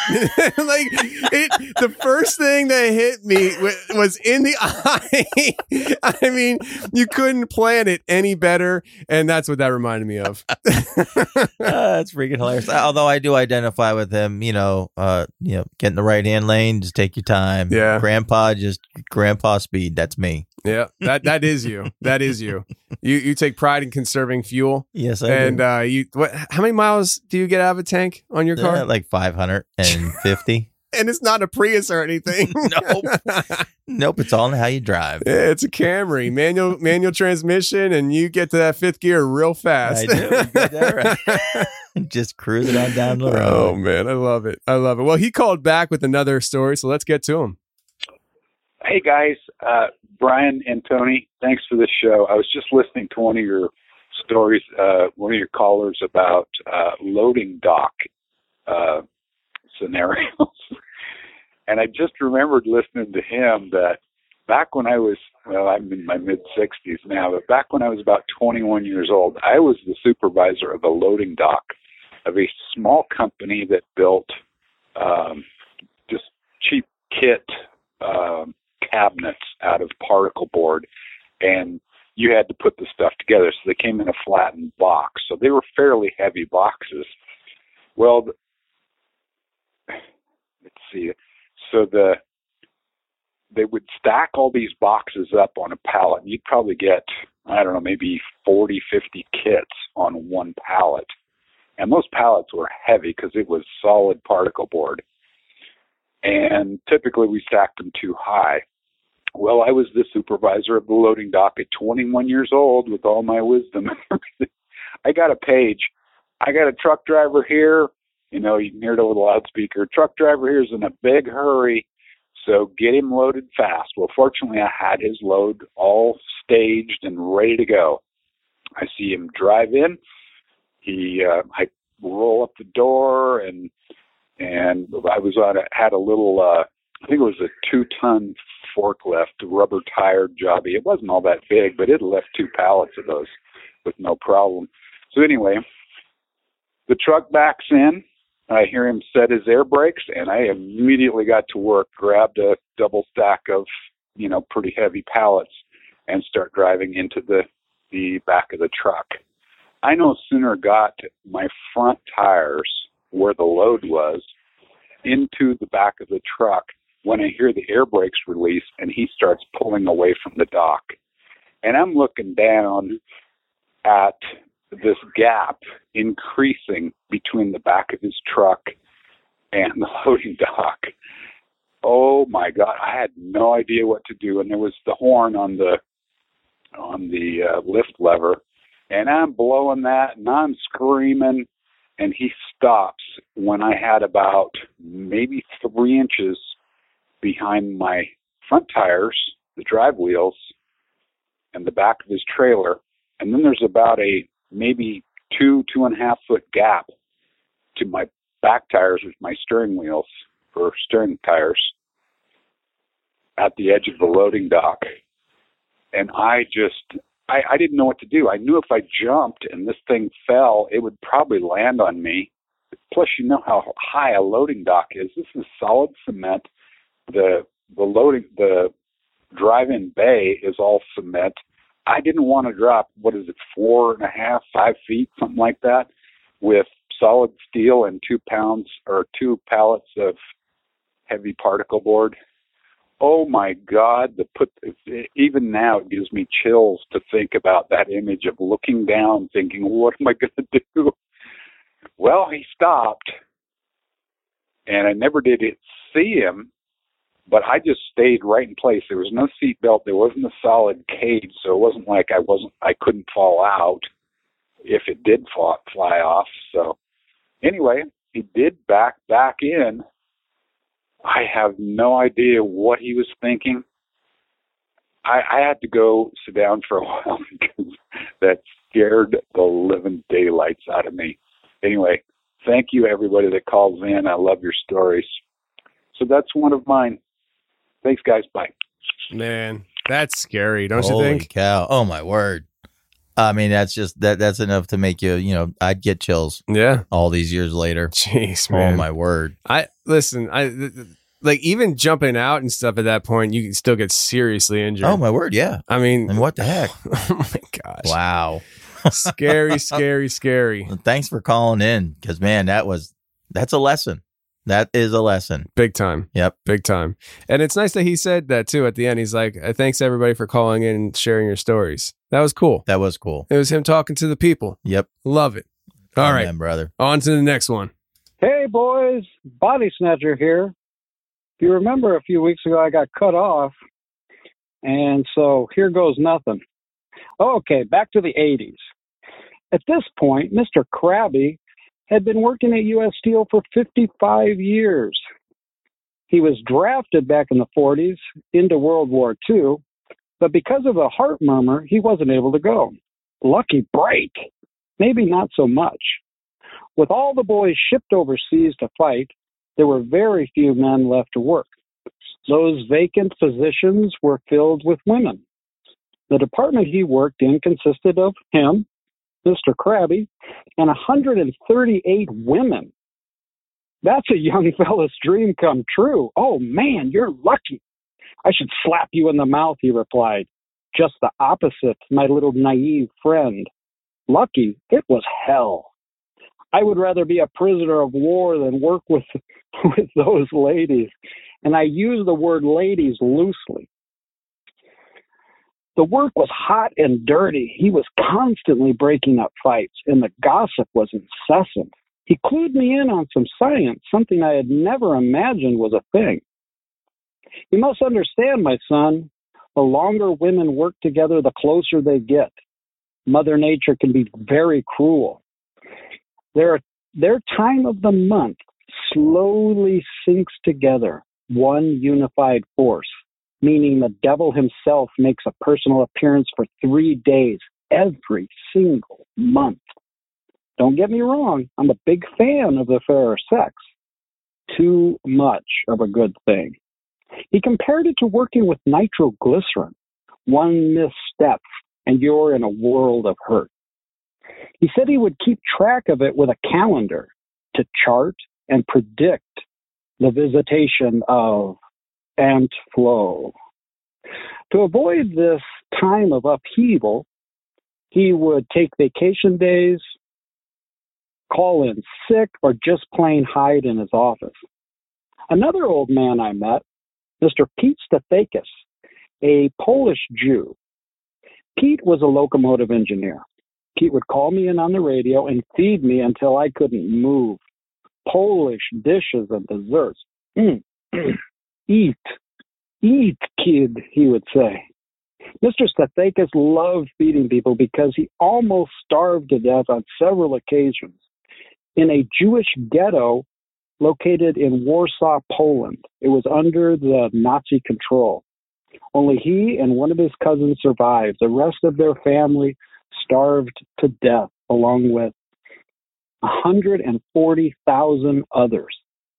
the first thing that hit me was in the eye. I mean, you couldn't plan it any better, and that's what that reminded me of. That's freaking hilarious. Although I do identify with him, get in the right hand lane, just take your time. Yeah, grandpa speed. That's me. Yeah, that is you. That is you. You take pride in conserving fuel. Yes, I and do. How many miles do you get out of a tank on your car? Like 550. And it's not a Prius or anything. Nope. It's all in how you drive. Yeah, it's a Camry, manual transmission, and you get to that fifth gear real fast. I do. You got that right. Just cruising on down the road. Oh man, I love it. Well, he called back with another story, so let's get to him. Hey guys, Brian and Tony, thanks for this show. I was just listening to one of your stories, one of your callers about loading dock scenarios. And I just remembered listening to him that back when I'm in my mid-60s now, but back when I was about 21 years old, I was the supervisor of a loading dock of a small company that built just cheap kit cabinets out of particle board, and you had to put the stuff together. So they came in a flattened box. So they were fairly heavy boxes. Well, let's see. So they would stack all these boxes up on a pallet. You'd probably get, I don't know, maybe 40, 50 kits on one pallet. And those pallets were heavy because it was solid particle board. And typically we stacked them too high. Well, I was the supervisor of the loading dock at 21 years old with all my wisdom and everything. I got a page. I got a truck driver here. You know, you can hear it over the loudspeaker. Truck driver here is in a big hurry, so get him loaded fast. Well, fortunately, I had his load all staged and ready to go. I see him drive in. I roll up the door, and I was had a little, I think it was a 2-ton forklift, rubber-tired jobby. It wasn't all that big, but it left 2 pallets of those with no problem. So anyway, the truck backs in. I hear him set his air brakes, and I immediately got to work, grabbed a double stack of, pretty heavy pallets, and start driving into the back of the truck. I no sooner got my front tires where the load was into the back of the truck when I hear the air brakes release, and he starts pulling away from the dock. And I'm looking down at this gap increasing between the back of his truck and the loading dock. Oh my God, I had no idea what to do. And there was the horn on the lift lever, and I'm blowing that and I'm screaming, and he stops when I had about maybe 3 inches behind my front tires, the drive wheels, and the back of his trailer. And then there's about a maybe 2.5 foot gap to my back tires with my steering wheels for steering tires at the edge of the loading dock. And I didn't know what to do. I knew if I jumped and this thing fell, it would probably land on me. Plus, you know how high a loading dock is. This is solid cement. The drive-in bay is all cement. I didn't want to drop, 4.5, 5 feet, something like that, with solid steel and 2 pounds or 2 pallets of heavy particle board. Oh my God, even now it gives me chills to think about that image of looking down thinking, what am I going to do? Well, he stopped, and I never did see him, but I just stayed right in place. There was no seat belt. There wasn't a solid cage, so it wasn't like I couldn't fall out if it did fly off. So anyway, he did back in. I have no idea what he was thinking. I had to go sit down for a while because that scared the living daylights out of me. Anyway, thank you, everybody that calls in. I love your stories. So that's one of mine. Thanks, guys. Bye. Man, that's scary, don't Holy you think? Cow. Oh, my word. I mean, that's just that's enough to make you, I'd get chills. Yeah. All these years later. Jeez, man. Oh, my word. Like even jumping out and stuff at that point, you can still get seriously injured. Oh, my word. Yeah. I mean, and what the heck? Oh my gosh. Wow. Scary. Well, thanks for calling in because, man, that's a lesson. That is a lesson. Big time. Yep. Big time. And it's nice that he said that too at the end. He's like, thanks everybody for calling in and sharing your stories. That was cool. That was cool. It was him talking to the people. Yep. Love it. All right, brother. On to the next one. Hey, boys. Body Snatcher here. If you remember a few weeks ago, I got cut off. And so here goes nothing. Okay, back to the 80s. At this point, Mr. Krabby had been working at U.S. Steel for 55 years. He was drafted back in the 40s into World War II, but because of a heart murmur, he wasn't able to go. Lucky break. Maybe not so much. With all the boys shipped overseas to fight, there were very few men left to work. Those vacant positions were filled with women. The department he worked in consisted of him, Mr. Krabby, and 138 women. That's a young fella's dream come true. Oh, man, you're lucky. I should slap you in the mouth, he replied. Just the opposite, my little naive friend. Lucky? It was hell. I would rather be a prisoner of war than work with those ladies. And I use the word ladies loosely. The work was hot and dirty. He was constantly breaking up fights, and the gossip was incessant. He clued me in on some science, something I had never imagined was a thing. You must understand, my son, the longer women work together, the closer they get. Mother Nature can be very cruel. Their time of the month slowly sinks together, one unified force, meaning the devil himself makes a personal appearance for 3 days every single month. Don't get me wrong, I'm a big fan of the fairer sex. Too much of a good thing. He compared it to working with nitroglycerin. One misstep, and you're in a world of hurt. He said he would keep track of it with a calendar to chart and predict the visitation of Aunt Flo. To avoid this time of upheaval, he would take vacation days, call in sick, or just plain hide in his office. Another old man I met, Mr. Pete Stathakis, a Polish Jew. Pete was a locomotive engineer. Pete would call me in on the radio and feed me until I couldn't move. Polish dishes and desserts. Eat, kid, he would say. Mr. Stathakis loved feeding people because he almost starved to death on several occasions in a Jewish ghetto located in Warsaw, Poland. It was under the Nazi control. Only he and one of his cousins survived. The rest of their family starved to death, along with 140,000 others.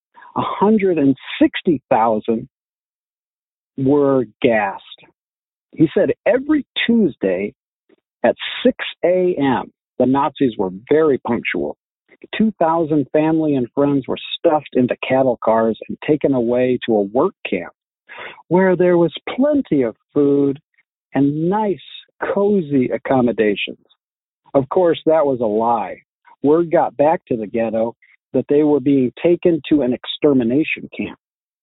160,000 were gassed. He said every Tuesday at 6 a.m., the Nazis were very punctual. 2,000 family and friends were stuffed into cattle cars and taken away to a work camp where there was plenty of food and nice, cozy accommodations. Of course, that was a lie. Word got back to the ghetto that they were being taken to an extermination camp.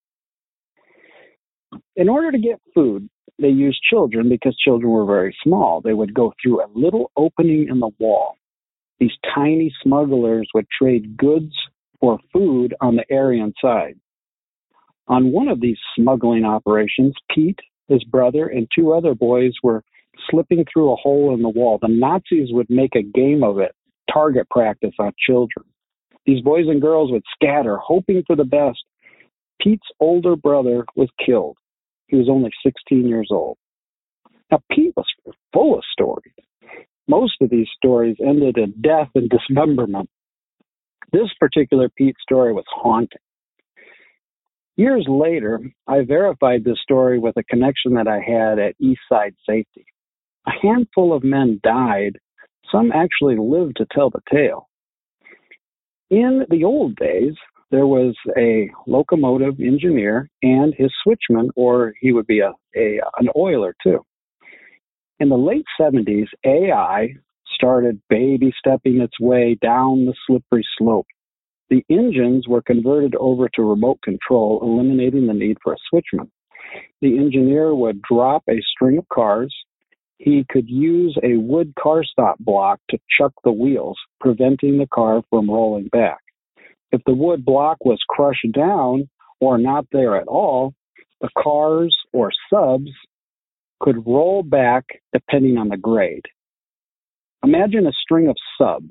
In order to get food, they used children because children were very small. They would go through a little opening in the wall. These tiny smugglers would trade goods for food on the area inside. On one of these smuggling operations, Pete, his brother, and 2 other boys were slipping through a hole in the wall. The Nazis would make a game of it, target practice on children. These boys and girls would scatter, hoping for the best. Pete's older brother was killed. He was only 16 years old. Now, Pete was full of stories. Most of these stories ended in death and dismemberment. This particular Pete story was haunting. Years later, I verified this story with a connection that I had at Eastside Safety. A handful of men died. Some actually lived to tell the tale. In the old days, there was a locomotive engineer and his switchman, or he would be an oiler too. In the late 70s, AI started baby stepping its way down the slippery slope. The engines were converted over to remote control, eliminating the need for a switchman. The engineer would drop a string of cars. He could use a wood car stop block to chuck the wheels, preventing the car from rolling back. If the wood block was crushed down or not there at all, the cars or subs could roll back depending on the grade. Imagine a string of subs.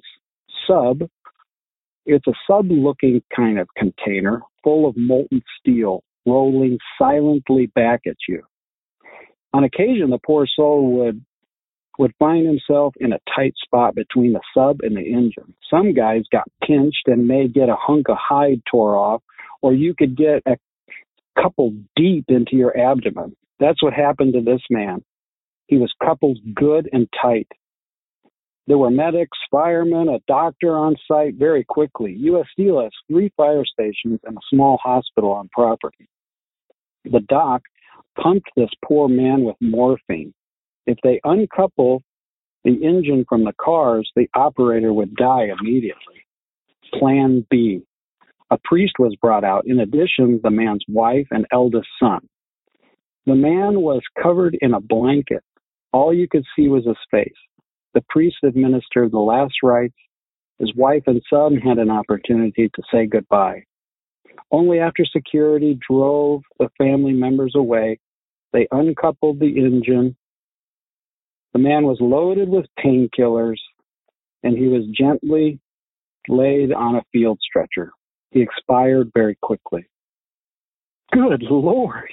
It's a sub-looking kind of container full of molten steel rolling silently back at you. On occasion, the poor soul would find himself in a tight spot between the sub and the engine. Some guys got pinched and may get a hunk of hide tore off, or you could get a couple deep into your abdomen. That's what happened to this man. He was coupled good and tight. There were medics, firemen, a doctor on site very quickly. U.S. Steel has 3 fire stations and a small hospital on property. The doc pumped this poor man with morphine. If they uncouple the engine from the cars, the operator would die immediately. Plan B. A priest was brought out. In addition, the man's wife and eldest son. The man was covered in a blanket. All you could see was his face. The priest administered the last rites. His wife and son had an opportunity to say goodbye. Only after security drove the family members away, they uncoupled the engine. The man was loaded with painkillers, and he was gently laid on a field stretcher. He expired very quickly. Good Lord.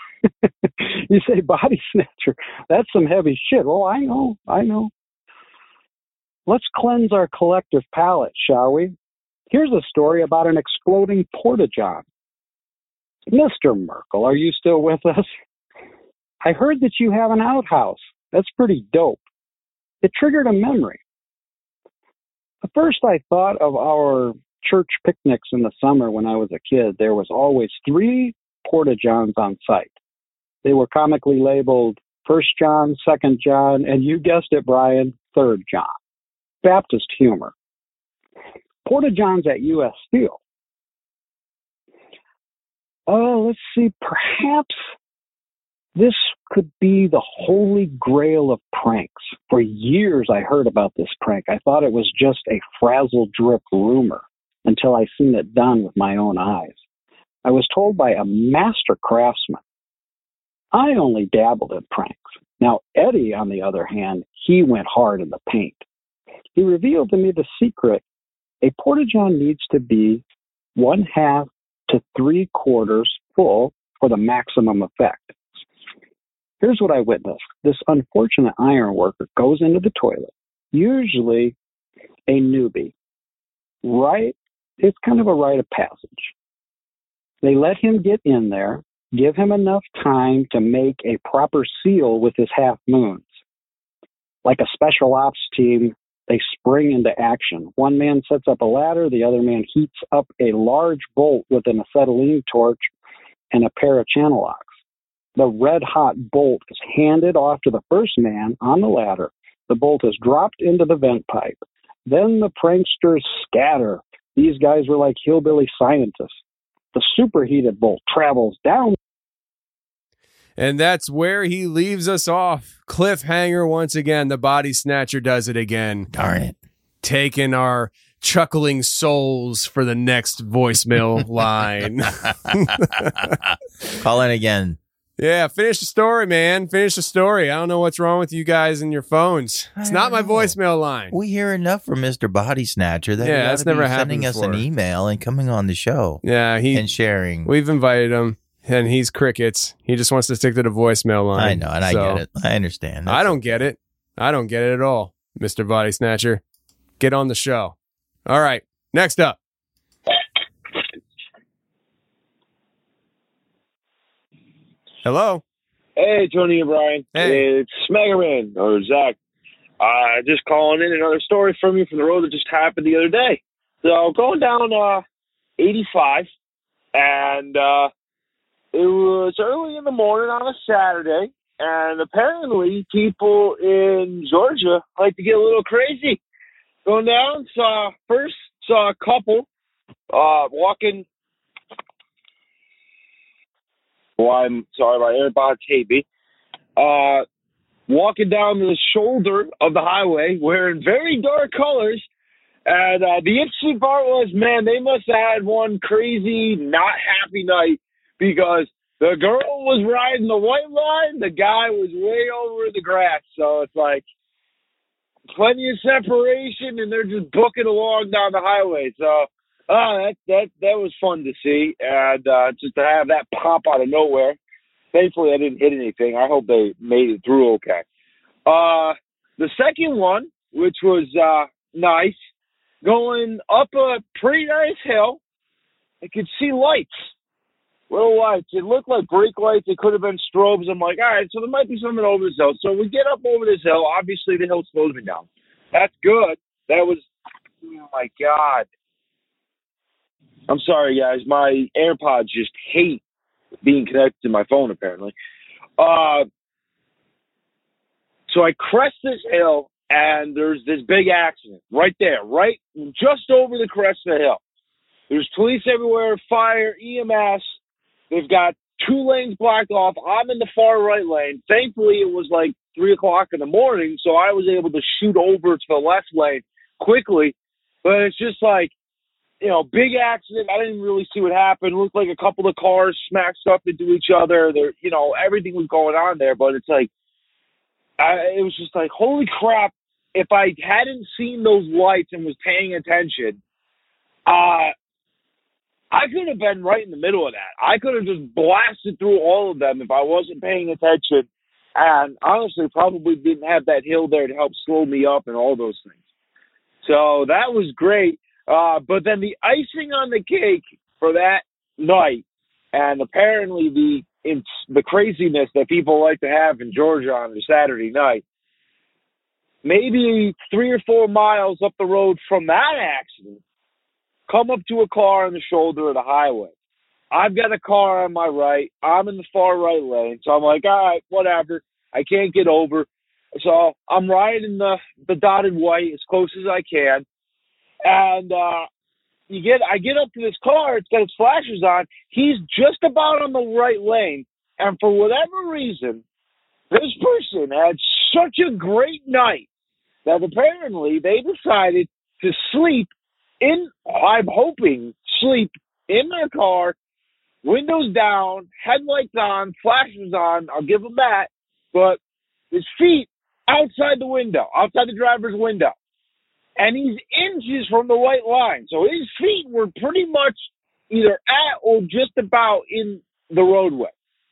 You say body snatcher. That's some heavy shit. Oh, I know. Let's cleanse our collective palate, shall we? Here's a story about an exploding porta-john. Mr. Merkel, are you still with us? I heard that you have an outhouse. That's pretty dope. It triggered a memory. At first, I thought of our church picnics in the summer when I was a kid. There was always 3 porta-johns on site. They were comically labeled 1st John, 2nd John, and you guessed it, Brian, 3rd John. Baptist humor. Porta-johns at U.S. Steel. Let's see, perhaps this could be the holy grail of pranks. For years I heard about this prank. I thought it was just a frazzle-drip rumor until I seen it done with my own eyes. I was told by a master craftsman. I only dabbled in pranks. Now, Eddie, on the other hand, he went hard in the paint. He revealed to me the secret. A porta-john needs to be 1/2 to 3/4 full for the maximum effect. Here's what I witnessed. This unfortunate iron worker goes into the toilet, usually a newbie. Right? It's kind of a rite of passage. They let him get in there, give him enough time to make a proper seal with his half moons. Like a special ops team, they spring into action. One man sets up a ladder, the other man heats up a large bolt with an acetylene torch and a pair of channel locks. The red-hot bolt is handed off to the first man on the ladder. The bolt is dropped into the vent pipe. Then the pranksters scatter. These guys were like hillbilly scientists. The superheated bolt travels down. And that's where he leaves us off. Cliffhanger once again. The body snatcher does it again. Darn it. Taking our chuckling souls for the next voicemail line. Call in again. Yeah, finish the story, man. Finish the story. I don't know what's wrong with you guys and your phones. It's not my voicemail line. We hear enough from Mr. Body Snatcher that that's never happened sending us an email and coming on the show. Yeah, and sharing. We've invited him, and he's crickets. He just wants to stick to the voicemail line. I know, and I get it. I understand. I don't get it. I don't get it at all, Mr. Body Snatcher. Get on the show. All right, next up. Hello. Hey, Tony and Brian. Hey. It's Smagerman, or Zach. Just calling in another story from you from the road that just happened the other day. So going down 85, and it was early in the morning on a Saturday, and apparently people in Georgia like to get a little crazy. Going down, saw a couple walking. Well, I'm sorry, my AirPods hate me. Walking down the shoulder of the highway, wearing very dark colors. And the interesting part was, man, they must have had one crazy, not happy night because the girl was riding the white line, the guy was way over the grass. So it's like plenty of separation, and they're just booking along down the highway. So that was fun to see, and just to have that pop out of nowhere. Thankfully, I didn't hit anything. I hope they made it through okay. The second one, which was nice, going up a pretty nice hill, I could see lights, little lights. It looked like brake lights. It could have been strobes. I'm like, all right, so there might be something over this hill. So we get up over this hill. Obviously, the hill slows me down. That's good. That was, oh, my God. I'm sorry, guys. My AirPods just hate being connected to my phone, apparently. So I crest this hill, and there's this big accident right there, right just over the crest of the hill. There's police everywhere, fire, EMS. They've got 2 lanes blocked off. I'm in the far right lane. Thankfully, it was like 3 o'clock in the morning, so I was able to shoot over to the left lane quickly. But it's just like, you know, big accident. I didn't really see what happened. It looked like a couple of cars smacked up into each other. There, you know, everything was going on there. But it's like, it was just like, holy crap. If I hadn't seen those lights and was paying attention, I could have been right in the middle of that. I could have just blasted through all of them if I wasn't paying attention. And honestly, probably didn't have that hill there to help slow me up and all those things. So that was great. But then the icing on the cake for that night, and apparently the craziness that people like to have in Georgia on a Saturday night, maybe 3 or 4 miles up the road from that accident, come up to a car on the shoulder of the highway. I've got a car on my right. I'm in the far right lane. So I'm like, all right, whatever. I can't get over. So I'm riding the dotted white as close as I can. And I get up to this car. It's got its flashers on. He's just about on the right lane. And for whatever reason, this person had such a great night that apparently they decided to sleep in their car, windows down, headlights on, flashers on. I'll give him that. But his feet outside the window, outside the driver's window. And he's inches from the white line. So his feet were pretty much either at or just about in the roadway.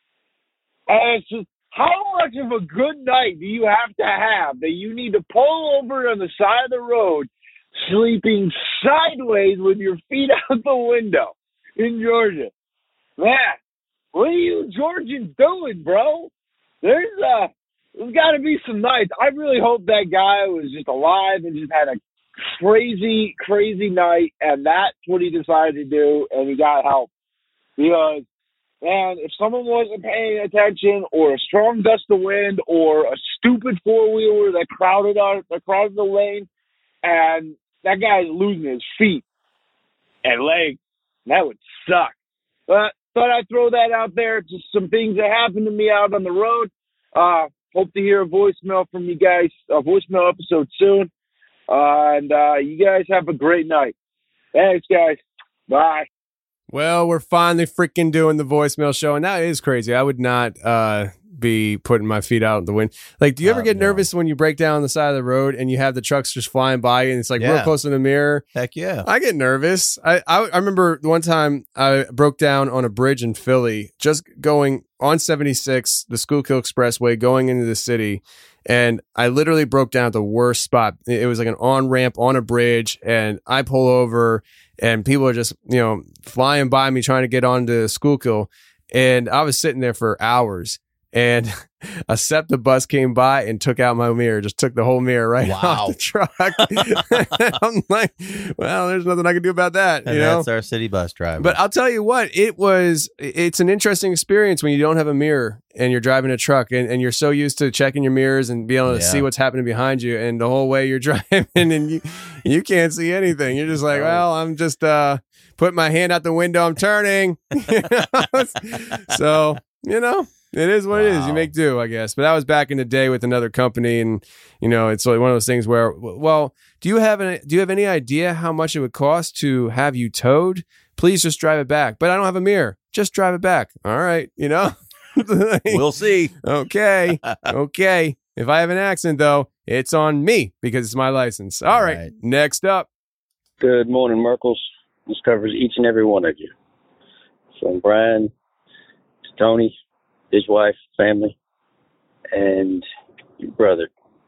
And it's just, how much of a good night do you have to have that you need to pull over on the side of the road, sleeping sideways with your feet out the window in Georgia? Man, what are you Georgians doing, bro? There's got to be some nights. I really hope that guy was just alive and just had a crazy, crazy night, and that's what he decided to do, and he got help. Because, man, if someone wasn't paying attention, or a strong gust of wind, or a stupid four-wheeler that crowded the lane, and that guy's losing his feet and legs, that would suck. But thought I'd throw that out there. Just some things that happened to me out on the road. Hope to hear a voicemail from you guys, a voicemail episode soon. And you guys have a great night. Thanks, guys. Bye. Well, we're finally freaking doing the voicemail show, and that is crazy. I would not be putting my feet out the wind. Like, do you ever get nervous when you break down on the side of the road and you have the trucks just flying by and it's like real close in the mirror? Heck yeah. I get nervous. I remember one time I broke down on a bridge in Philly, just going on 76, the Schuylkill Expressway, going into the city. And I literally broke down at the worst spot. It was like an on-ramp on a bridge, and I pull over and people are just, flying by me trying to get onto Schuylkill. And I was sitting there for hours, and a SEPTA bus came by and took out my mirror, just took the whole mirror right off the truck. I'm like, well, there's nothing I can do about that. And that's our city bus driver. But I'll tell you what, it's an interesting experience when you don't have a mirror and you're driving a truck and you're so used to checking your mirrors and being able to see what's happening behind you. And the whole way you're driving and you can't see anything. You're just like, well, I'm just, put my hand out the window. I'm turning. So, it is what it is. You make do, I guess. But that was back in the day with another company. And, it's like one of those things where, well, do you have any idea how much it would cost to have you towed? Please just drive it back. But I don't have a mirror. Just drive it back. All right. We'll see. Okay. If I have an accident, though, it's on me because it's my license. All right. Next up. Good morning, Merkles. This covers each and every one of you. From Brian to Tony, his wife, family, and your brother.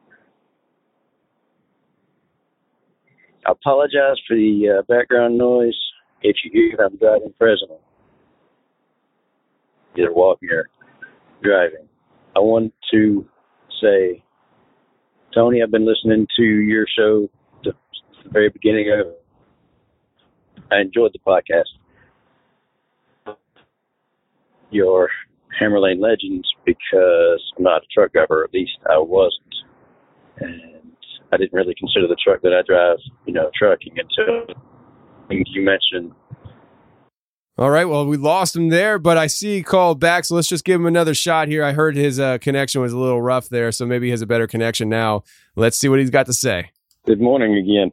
I apologize for the background noise if you hear I'm driving presently, either walking or driving. I want to say, Tony, I've been listening to your show since the very beginning of it. I enjoyed the podcast. Your Hammer Lane Legends, because I'm not a truck driver, or at least I wasn't. And I didn't really consider the truck that I drive, trucking until you mentioned. All right, well, we lost him there, but I see he called back, so let's just give him another shot here. I heard his connection was a little rough there, so maybe he has a better connection now. Let's see what he's got to say. Good morning again.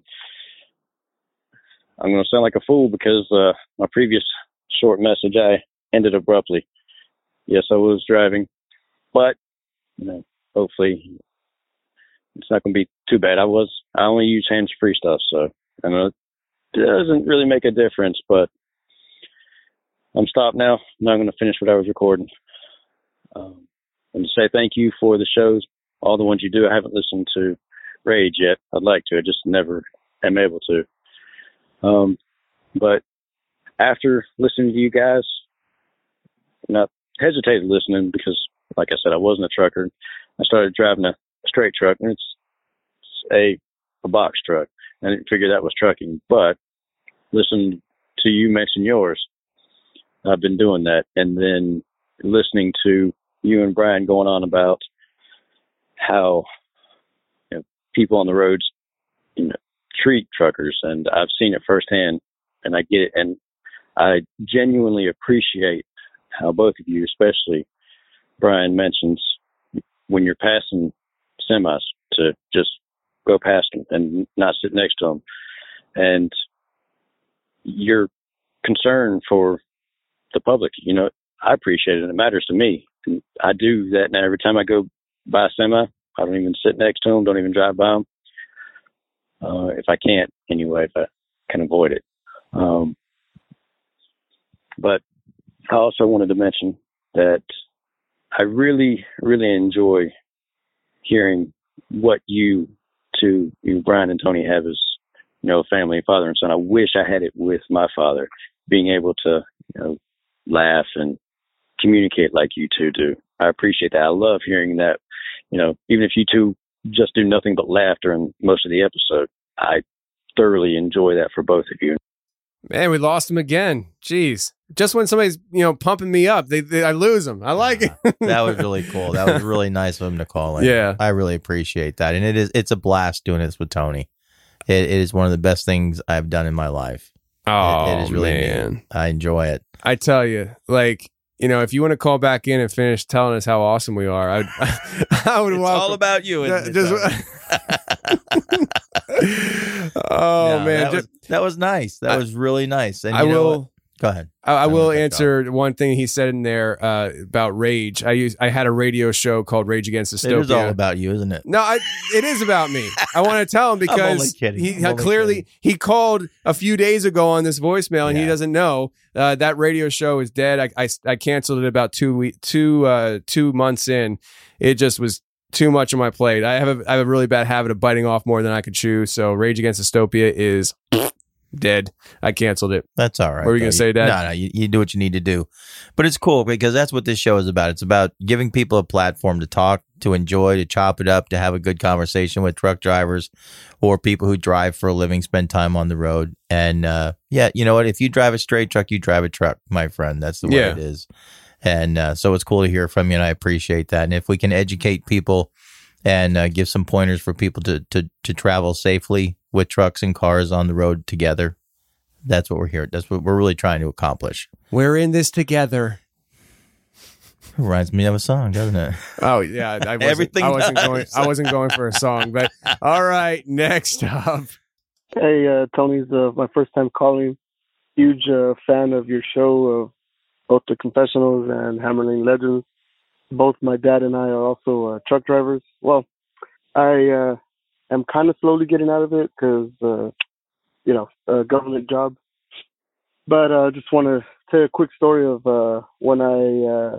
I'm going to sound like a fool because my previous short message, I ended abruptly. Yes, I was driving, but hopefully it's not going to be too bad. I only use hands-free stuff, so I know it doesn't really make a difference, but I'm stopped now. I'm not going to finish what I was recording. And to say thank you for the shows, all the ones you do. I haven't listened to Rage yet. I'd like to. I just never am able to. But after listening to you guys, not hesitated listening because, like I said, I wasn't a trucker. I started driving a straight truck, and it's a box truck. I didn't figure that was trucking, but listening to you mention yours, I've been doing that. And then listening to you and Brian going on about how people on the roads treat truckers, and I've seen it firsthand, and I get it, and I genuinely appreciate how both of you, especially Brian, mentions when you're passing semis to just go past them and not sit next to them, and your concern for the public. I appreciate it, and it matters to me. And I do that now. Every time I go by a semi, I don't even sit next to them, don't even drive by them. If I can't, anyway, if I can avoid it. But I also wanted to mention that I really, really enjoy hearing what you two, Brian and Tony, have as, family, father and son. I wish I had it with my father, being able to, laugh and communicate like you two do. I appreciate that. I love hearing that, even if you two just do nothing but laugh during most of the episode. I thoroughly enjoy that for both of you. Man, we lost him again. Jeez. Just when somebody's, pumping me up, I lose them. I like it. That was really cool. That was really nice of him to call in. Yeah. I really appreciate that. And it's a blast doing this with Tony. It is one of the best things I've done in my life. Oh, it is really man. neat. I enjoy it. I tell you, if you want to call back in and finish telling us how awesome we are, I would It's all about you. Isn't it, man. That was nice. That was really nice. And go ahead. I will answer one thing he said in there about Rage. I had a radio show called Rage Against Dystopia. It is all about you, isn't it? No, it is about me. I want to tell him because he called a few days ago on this voicemail and he doesn't know that radio show is dead. I canceled it about 2 months in. It just was too much on my plate. I have a really bad habit of biting off more than I could chew. So Rage Against Dystopia is dead. I canceled it. That's all right. What were you going to say, Dad? No, you do what you need to do. But it's cool because that's what this show is about. It's about giving people a platform to talk, to enjoy, to chop it up, to have a good conversation with truck drivers or people who drive for a living, spend time on the road. And you know what? If you drive a straight truck, you drive a truck, my friend. That's the way it is. And so it's cool to hear from you, and I appreciate that. And if we can educate people and give some pointers for people to travel safely with trucks and cars on the road together, That's what we're here. That's what we're really trying to accomplish. We're in this together. Reminds me of a song, doesn't it? Oh yeah, I wasn't going for a song, but all right. Next up, Hey, Tony's my first time calling. Huge fan of your show, of both the Confessionals and Hammerlane Legends. Both my dad and I are also truck drivers. Well, I am kind of slowly getting out of it because, a government job. But I just want to tell you a quick story of when I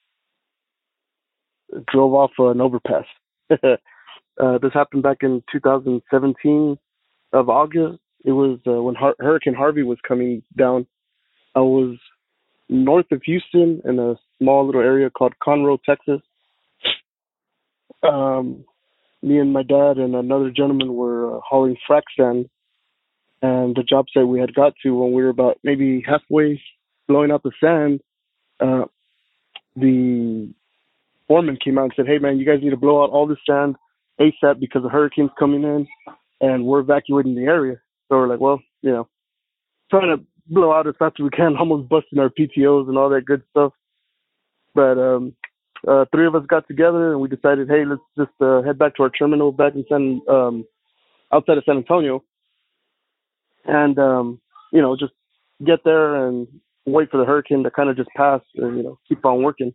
drove off an overpass. This happened back in 2017 of August. It was when Hurricane Harvey was coming down. I was north of Houston in a small little area called Conroe, Texas. Me and my dad and another gentleman were hauling frac sand, and the job site we had got to, when we were about maybe halfway blowing out the sand, the foreman came out and said, "Hey man, you guys need to blow out all the sand ASAP because the hurricane's coming in and we're evacuating the area." So we're like, well, trying to blow out as fast as we can, almost busting our PTOs and all that good stuff. But three of us got together and we decided, hey, let's just head back to our terminal back in outside of San Antonio, and just get there and wait for the hurricane to kind of just pass and keep on working.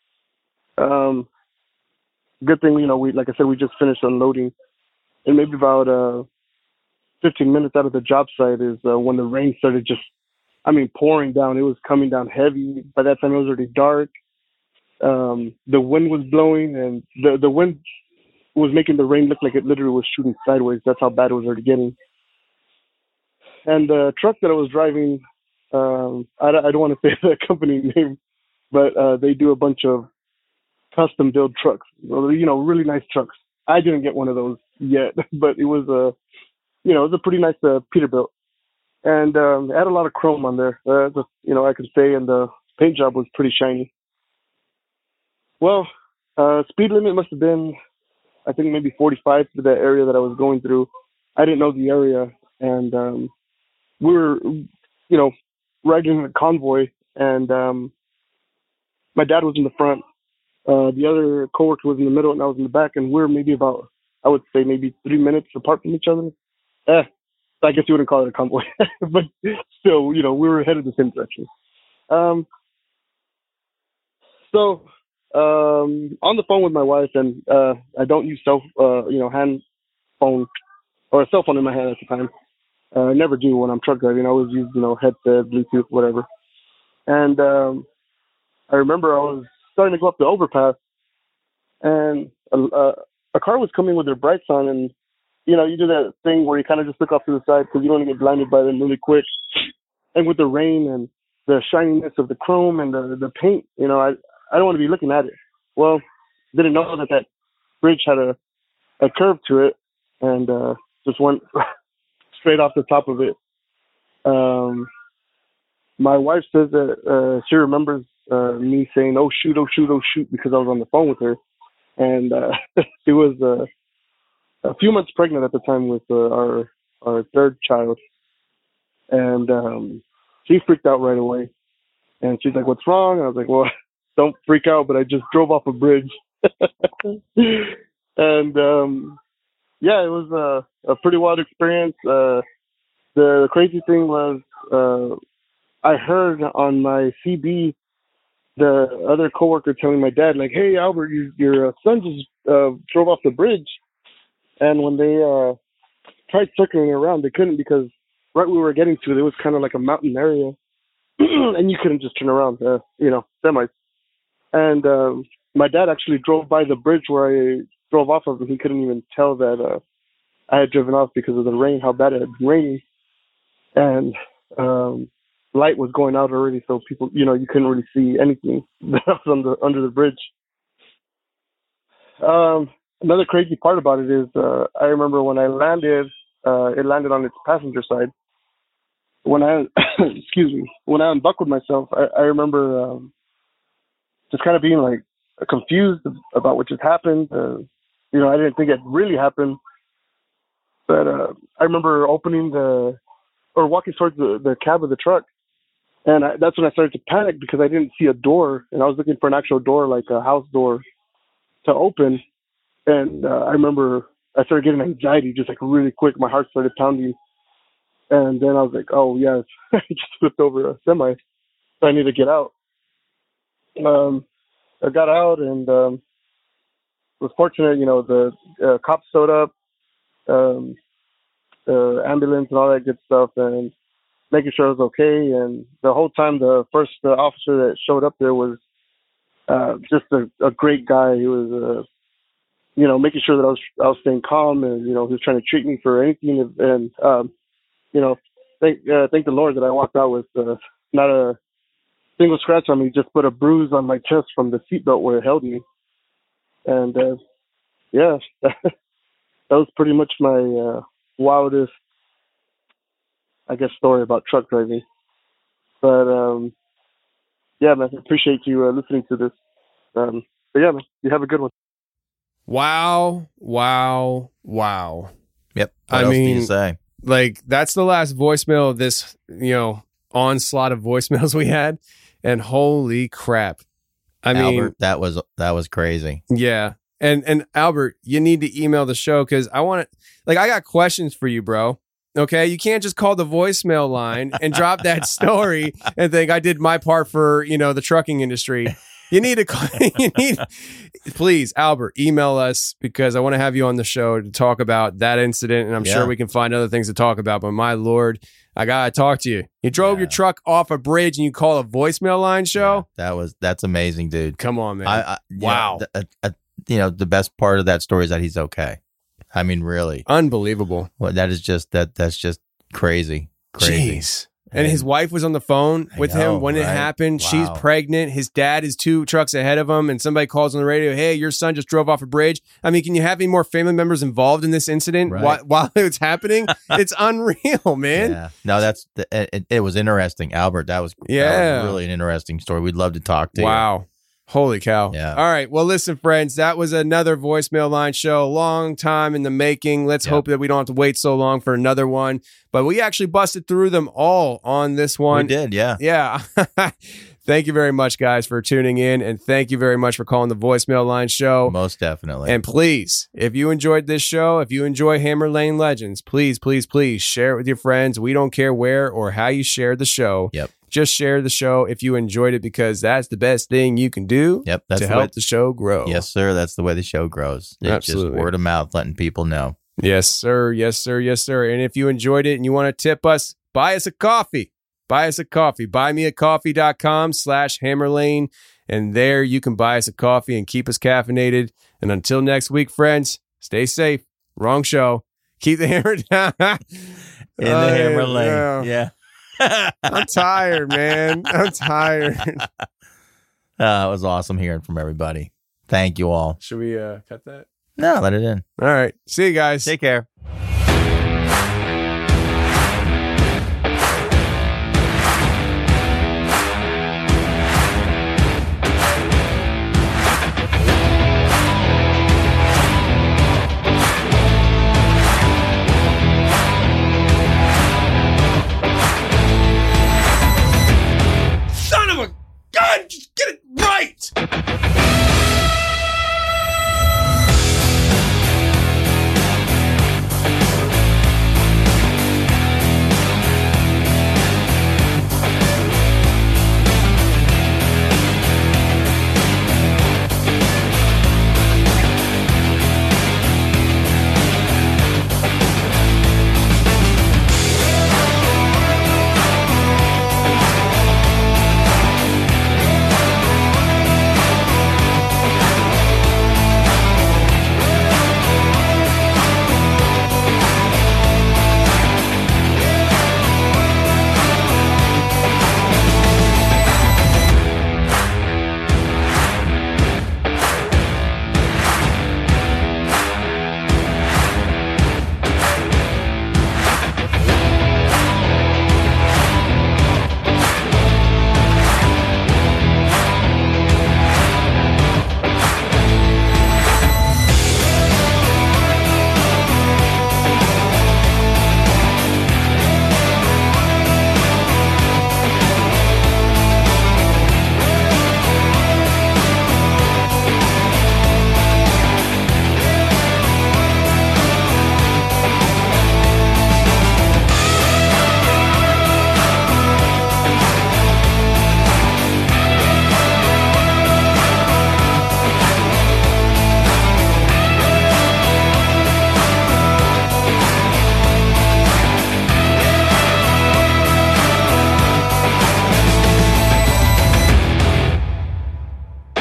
Good thing, like I said, we just finished unloading, and maybe about 15 minutes out of the job site is when the rain started pouring down. It was coming down heavy. By that time, it was already dark. The wind was blowing, and the wind was making the rain look like it literally was shooting sideways. That's how bad it was already getting. And the truck that I was driving, I don't want to say the company name, but they do a bunch of custom build trucks, really nice trucks. I didn't get one of those yet, but it was it was a pretty nice Peterbilt, and it had a lot of chrome on there. I could say, and the paint job was pretty shiny. Well, speed limit must have been, I think, maybe 45 to that area that I was going through. I didn't know the area, and we were, riding in a convoy, and my dad was in the front. The other coworker was in the middle, and I was in the back, and we were maybe about, I would say, maybe 3 minutes apart from each other. I guess you wouldn't call it a convoy, but still, we were headed the same direction. So on the phone with my wife, and I don't use hand phone or a cell phone in my hand at the time. I never do when I'm truck driving. I always use, headset, Bluetooth, whatever. And I remember I was starting to go up the overpass, and a car was coming with their brights on, and you do that thing where you kind of just look off to the side because you don't want to get blinded by them really quick. And with the rain and the shininess of the chrome and the paint, I don't want to be looking at it. Well, didn't know that bridge had a curve to it, and just went straight off the top of it. My wife says that she remembers me saying, "Oh shoot, oh shoot, oh shoot," because I was on the phone with her, and she was a few months pregnant at the time with our third child, and she freaked out right away, and she's like, "What's wrong?" And I was like, "Well, don't freak out, but I just drove off a bridge." And it was a pretty wild experience. The crazy thing was I heard on my CB the other coworker telling my dad, like, "Hey Albert, your son just drove off the bridge." And when they tried circling around, they couldn't, because right we were getting to, it was kind of like a mountain area, and you couldn't just turn around, semis. And my dad actually drove by the bridge where I drove off of, and he couldn't even tell that I had driven off because of the rain, how bad it had been raining. And light was going out already, so people, you couldn't really see anything that was under the bridge. Another crazy part about it is I remember when I landed, it landed on its passenger side. When I, when I unbuckled myself, I remember just kind of being like confused about what just happened. I didn't think it really happened, but I remember opening the or walking towards the cab of the truck. And that's when I started to panic because I didn't see a door, and I was looking for an actual door, like a house door, to open. And I remember I started getting anxiety just like really quick. My heart started pounding. And then I was like, oh, yes, I just flipped over a semi, so I need to get out. I got out and was fortunate, the cops showed up, the ambulance and all that good stuff, and making sure I was okay. And the whole time, the first officer that showed up there was just a great guy. He was, making sure that I was staying calm, and he was trying to treat me for anything. And thank the Lord that I walked out with not a single scratch on me, just put a bruise on my chest from the seatbelt where it held me. And that was pretty much my wildest, I guess, story about truck driving. But man, I appreciate you listening to this. But yeah, man, you have a good one. Wow. Yep. What else do you say? Like, that's the last voicemail of this, onslaught of voicemails we had. And holy crap. Albert, that was crazy. Yeah. And Albert, you need to email the show because I want to, I got questions for you, bro. Okay. You can't just call the voicemail line and drop that story and think I did my part for, the trucking industry. You need to call, please, Albert, email us because I want to have you on the show to talk about that incident. And I'm sure we can find other things to talk about. But my Lord, I got to talk to you. You drove your truck off a bridge and you call a voicemail line show? Yeah, that's amazing, dude. Come on, man. Wow. The best part of that story is that he's okay. I mean, really. Unbelievable. Well, that's just crazy. Jeez. And his wife was on the phone with him when it happened. Wow. She's pregnant. His dad is 2 trucks ahead of him. And somebody calls on the radio, hey, your son just drove off a bridge. I mean, can you have any more family members involved in this incident while it's happening? It's unreal, man. Yeah. No, it was interesting. Albert, that was really an interesting story. We'd love to talk to you. Wow. Holy cow. Yeah. All right. Well, listen, friends, that was another voicemail line show. Long time in the making. Let's hope that we don't have to wait so long for another one. But we actually busted through them all on this one. We did, yeah. Yeah. Thank you very much, guys, for tuning in. And thank you very much for calling the voicemail line show. Most definitely. And please, if you enjoyed this show, if you enjoy Hammer Lane Legends, please, please, please share it with your friends. We don't care where or how you share the show. Yep. Just share the show if you enjoyed it because that's the best thing you can do to help the show grow. Yes, sir. That's the way the show grows. Absolutely. Just word of mouth, letting people know. Yes, sir. Yes, sir. Yes, sir. And if you enjoyed it and you want to tip us, buy us a coffee. Buy us a coffee. Buymeacoffee.com/Hammerlane. And there you can buy us a coffee and keep us caffeinated. And until next week, friends, stay safe. Wrong show. Keep the hammer down. In the hammer lane. Yeah. I'm tired, man. I'm tired. It was awesome hearing from everybody. Thank you all. Should we cut that? No, let it in. All right. See you guys. Take care. God, just get it right!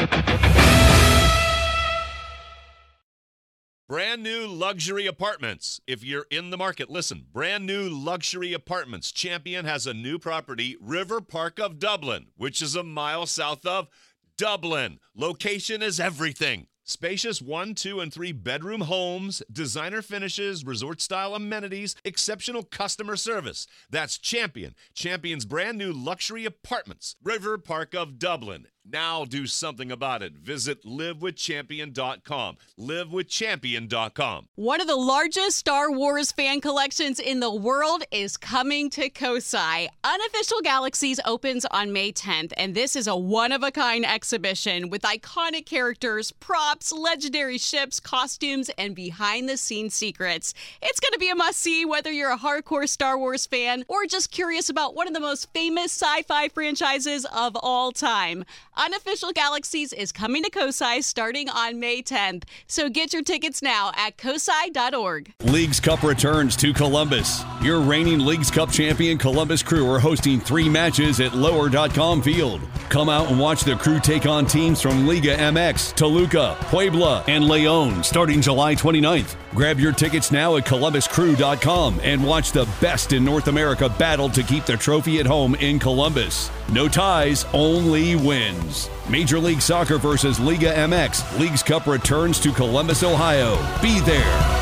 Brand new luxury apartments. If you're in the market, listen. Brand new luxury apartments. Champion has a new property, River Park of Dublin, which is a mile south of Dublin. Location is everything. Spacious 1, 2, and 3 bedroom homes, designer finishes, resort-style amenities, exceptional customer service. That's Champion. Champion's brand new luxury apartments, River Park of Dublin. Now do something about it. Visit livewithchampion.com. Livewithchampion.com. One of the largest Star Wars fan collections in the world is coming to Kosai. Unofficial Galaxies opens on May 10th, and this is a one-of-a-kind exhibition with iconic characters, props, legendary ships, costumes, and behind-the-scenes secrets. It's going to be a must-see whether you're a hardcore Star Wars fan or just curious about one of the most famous sci-fi franchises of all time. Unofficial Galaxies is coming to Kosai starting on May 10th, so get your tickets now at kosai.org. Leagues Cup returns to Columbus. Your reigning Leagues Cup champion Columbus Crew are hosting 3 matches at lower.com field. Come out and watch the Crew take on teams from Liga MX, Toluca, Puebla, and León starting July 29th. Grab your tickets now at columbuscrew.com and watch the best in North America battle to keep the trophy at home in Columbus. No ties, only wins. Major League Soccer versus Liga MX. Leagues Cup returns to Columbus, Ohio. Be there.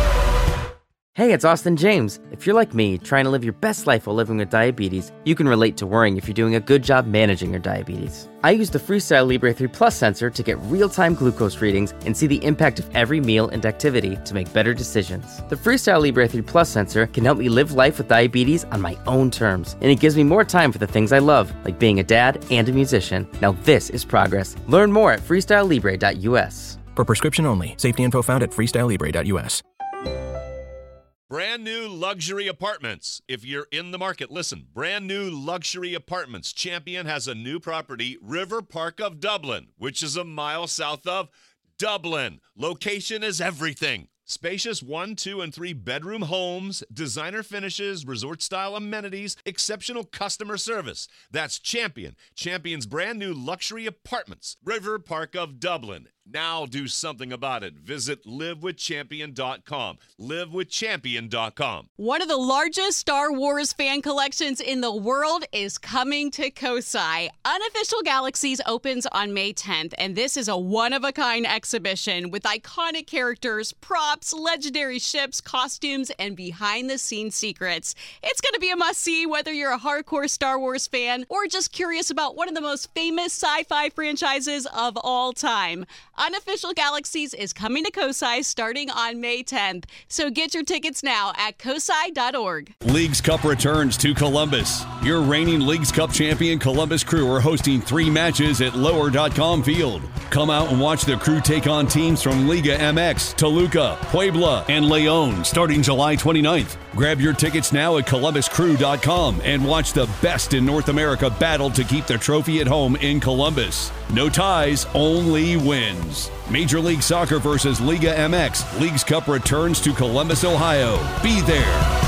Hey, it's Austin James. If you're like me, trying to live your best life while living with diabetes, you can relate to worrying if you're doing a good job managing your diabetes. I use the Freestyle Libre 3 Plus sensor to get real-time glucose readings and see the impact of every meal and activity to make better decisions. The Freestyle Libre 3 Plus sensor can help me live life with diabetes on my own terms, and it gives me more time for the things I love, like being a dad and a musician. Now this is progress. Learn more at freestylelibre.us. For prescription only. Safety info found at freestylelibre.us. Brand new luxury apartments. If you're in the market, listen. Brand new luxury apartments. Champion has a new property, River Park of Dublin, which is a mile south of Dublin. Location is everything. Spacious 1, 2, and 3 bedroom homes, designer finishes, resort-style amenities, exceptional customer service. That's Champion. Champion's brand new luxury apartments, River Park of Dublin. Now do something about it. Visit livewithchampion.com. Livewithchampion.com. One of the largest Star Wars fan collections in the world is coming to Kosai. Unofficial Galaxies opens on May 10th, and this is a one-of-a-kind exhibition with iconic characters, props, legendary ships, costumes, and behind-the-scenes secrets. It's going to be a must-see whether you're a hardcore Star Wars fan or just curious about one of the most famous sci-fi franchises of all time. Unofficial Galaxies is coming to Kosai starting on May 10th, so get your tickets now at kosai.org. Leagues Cup returns to Columbus. Your reigning Leagues Cup champion Columbus Crew are hosting 3 matches at lower.com field. Come out and watch the Crew take on teams from Liga MX, Toluca, Puebla, and León starting July 29th. Grab your tickets now at columbuscrew.com and watch the best in North America battle to keep the trophy at home in Columbus. No ties, only wins. Major League Soccer versus Liga MX. Leagues Cup returns to Columbus, Ohio. Be there.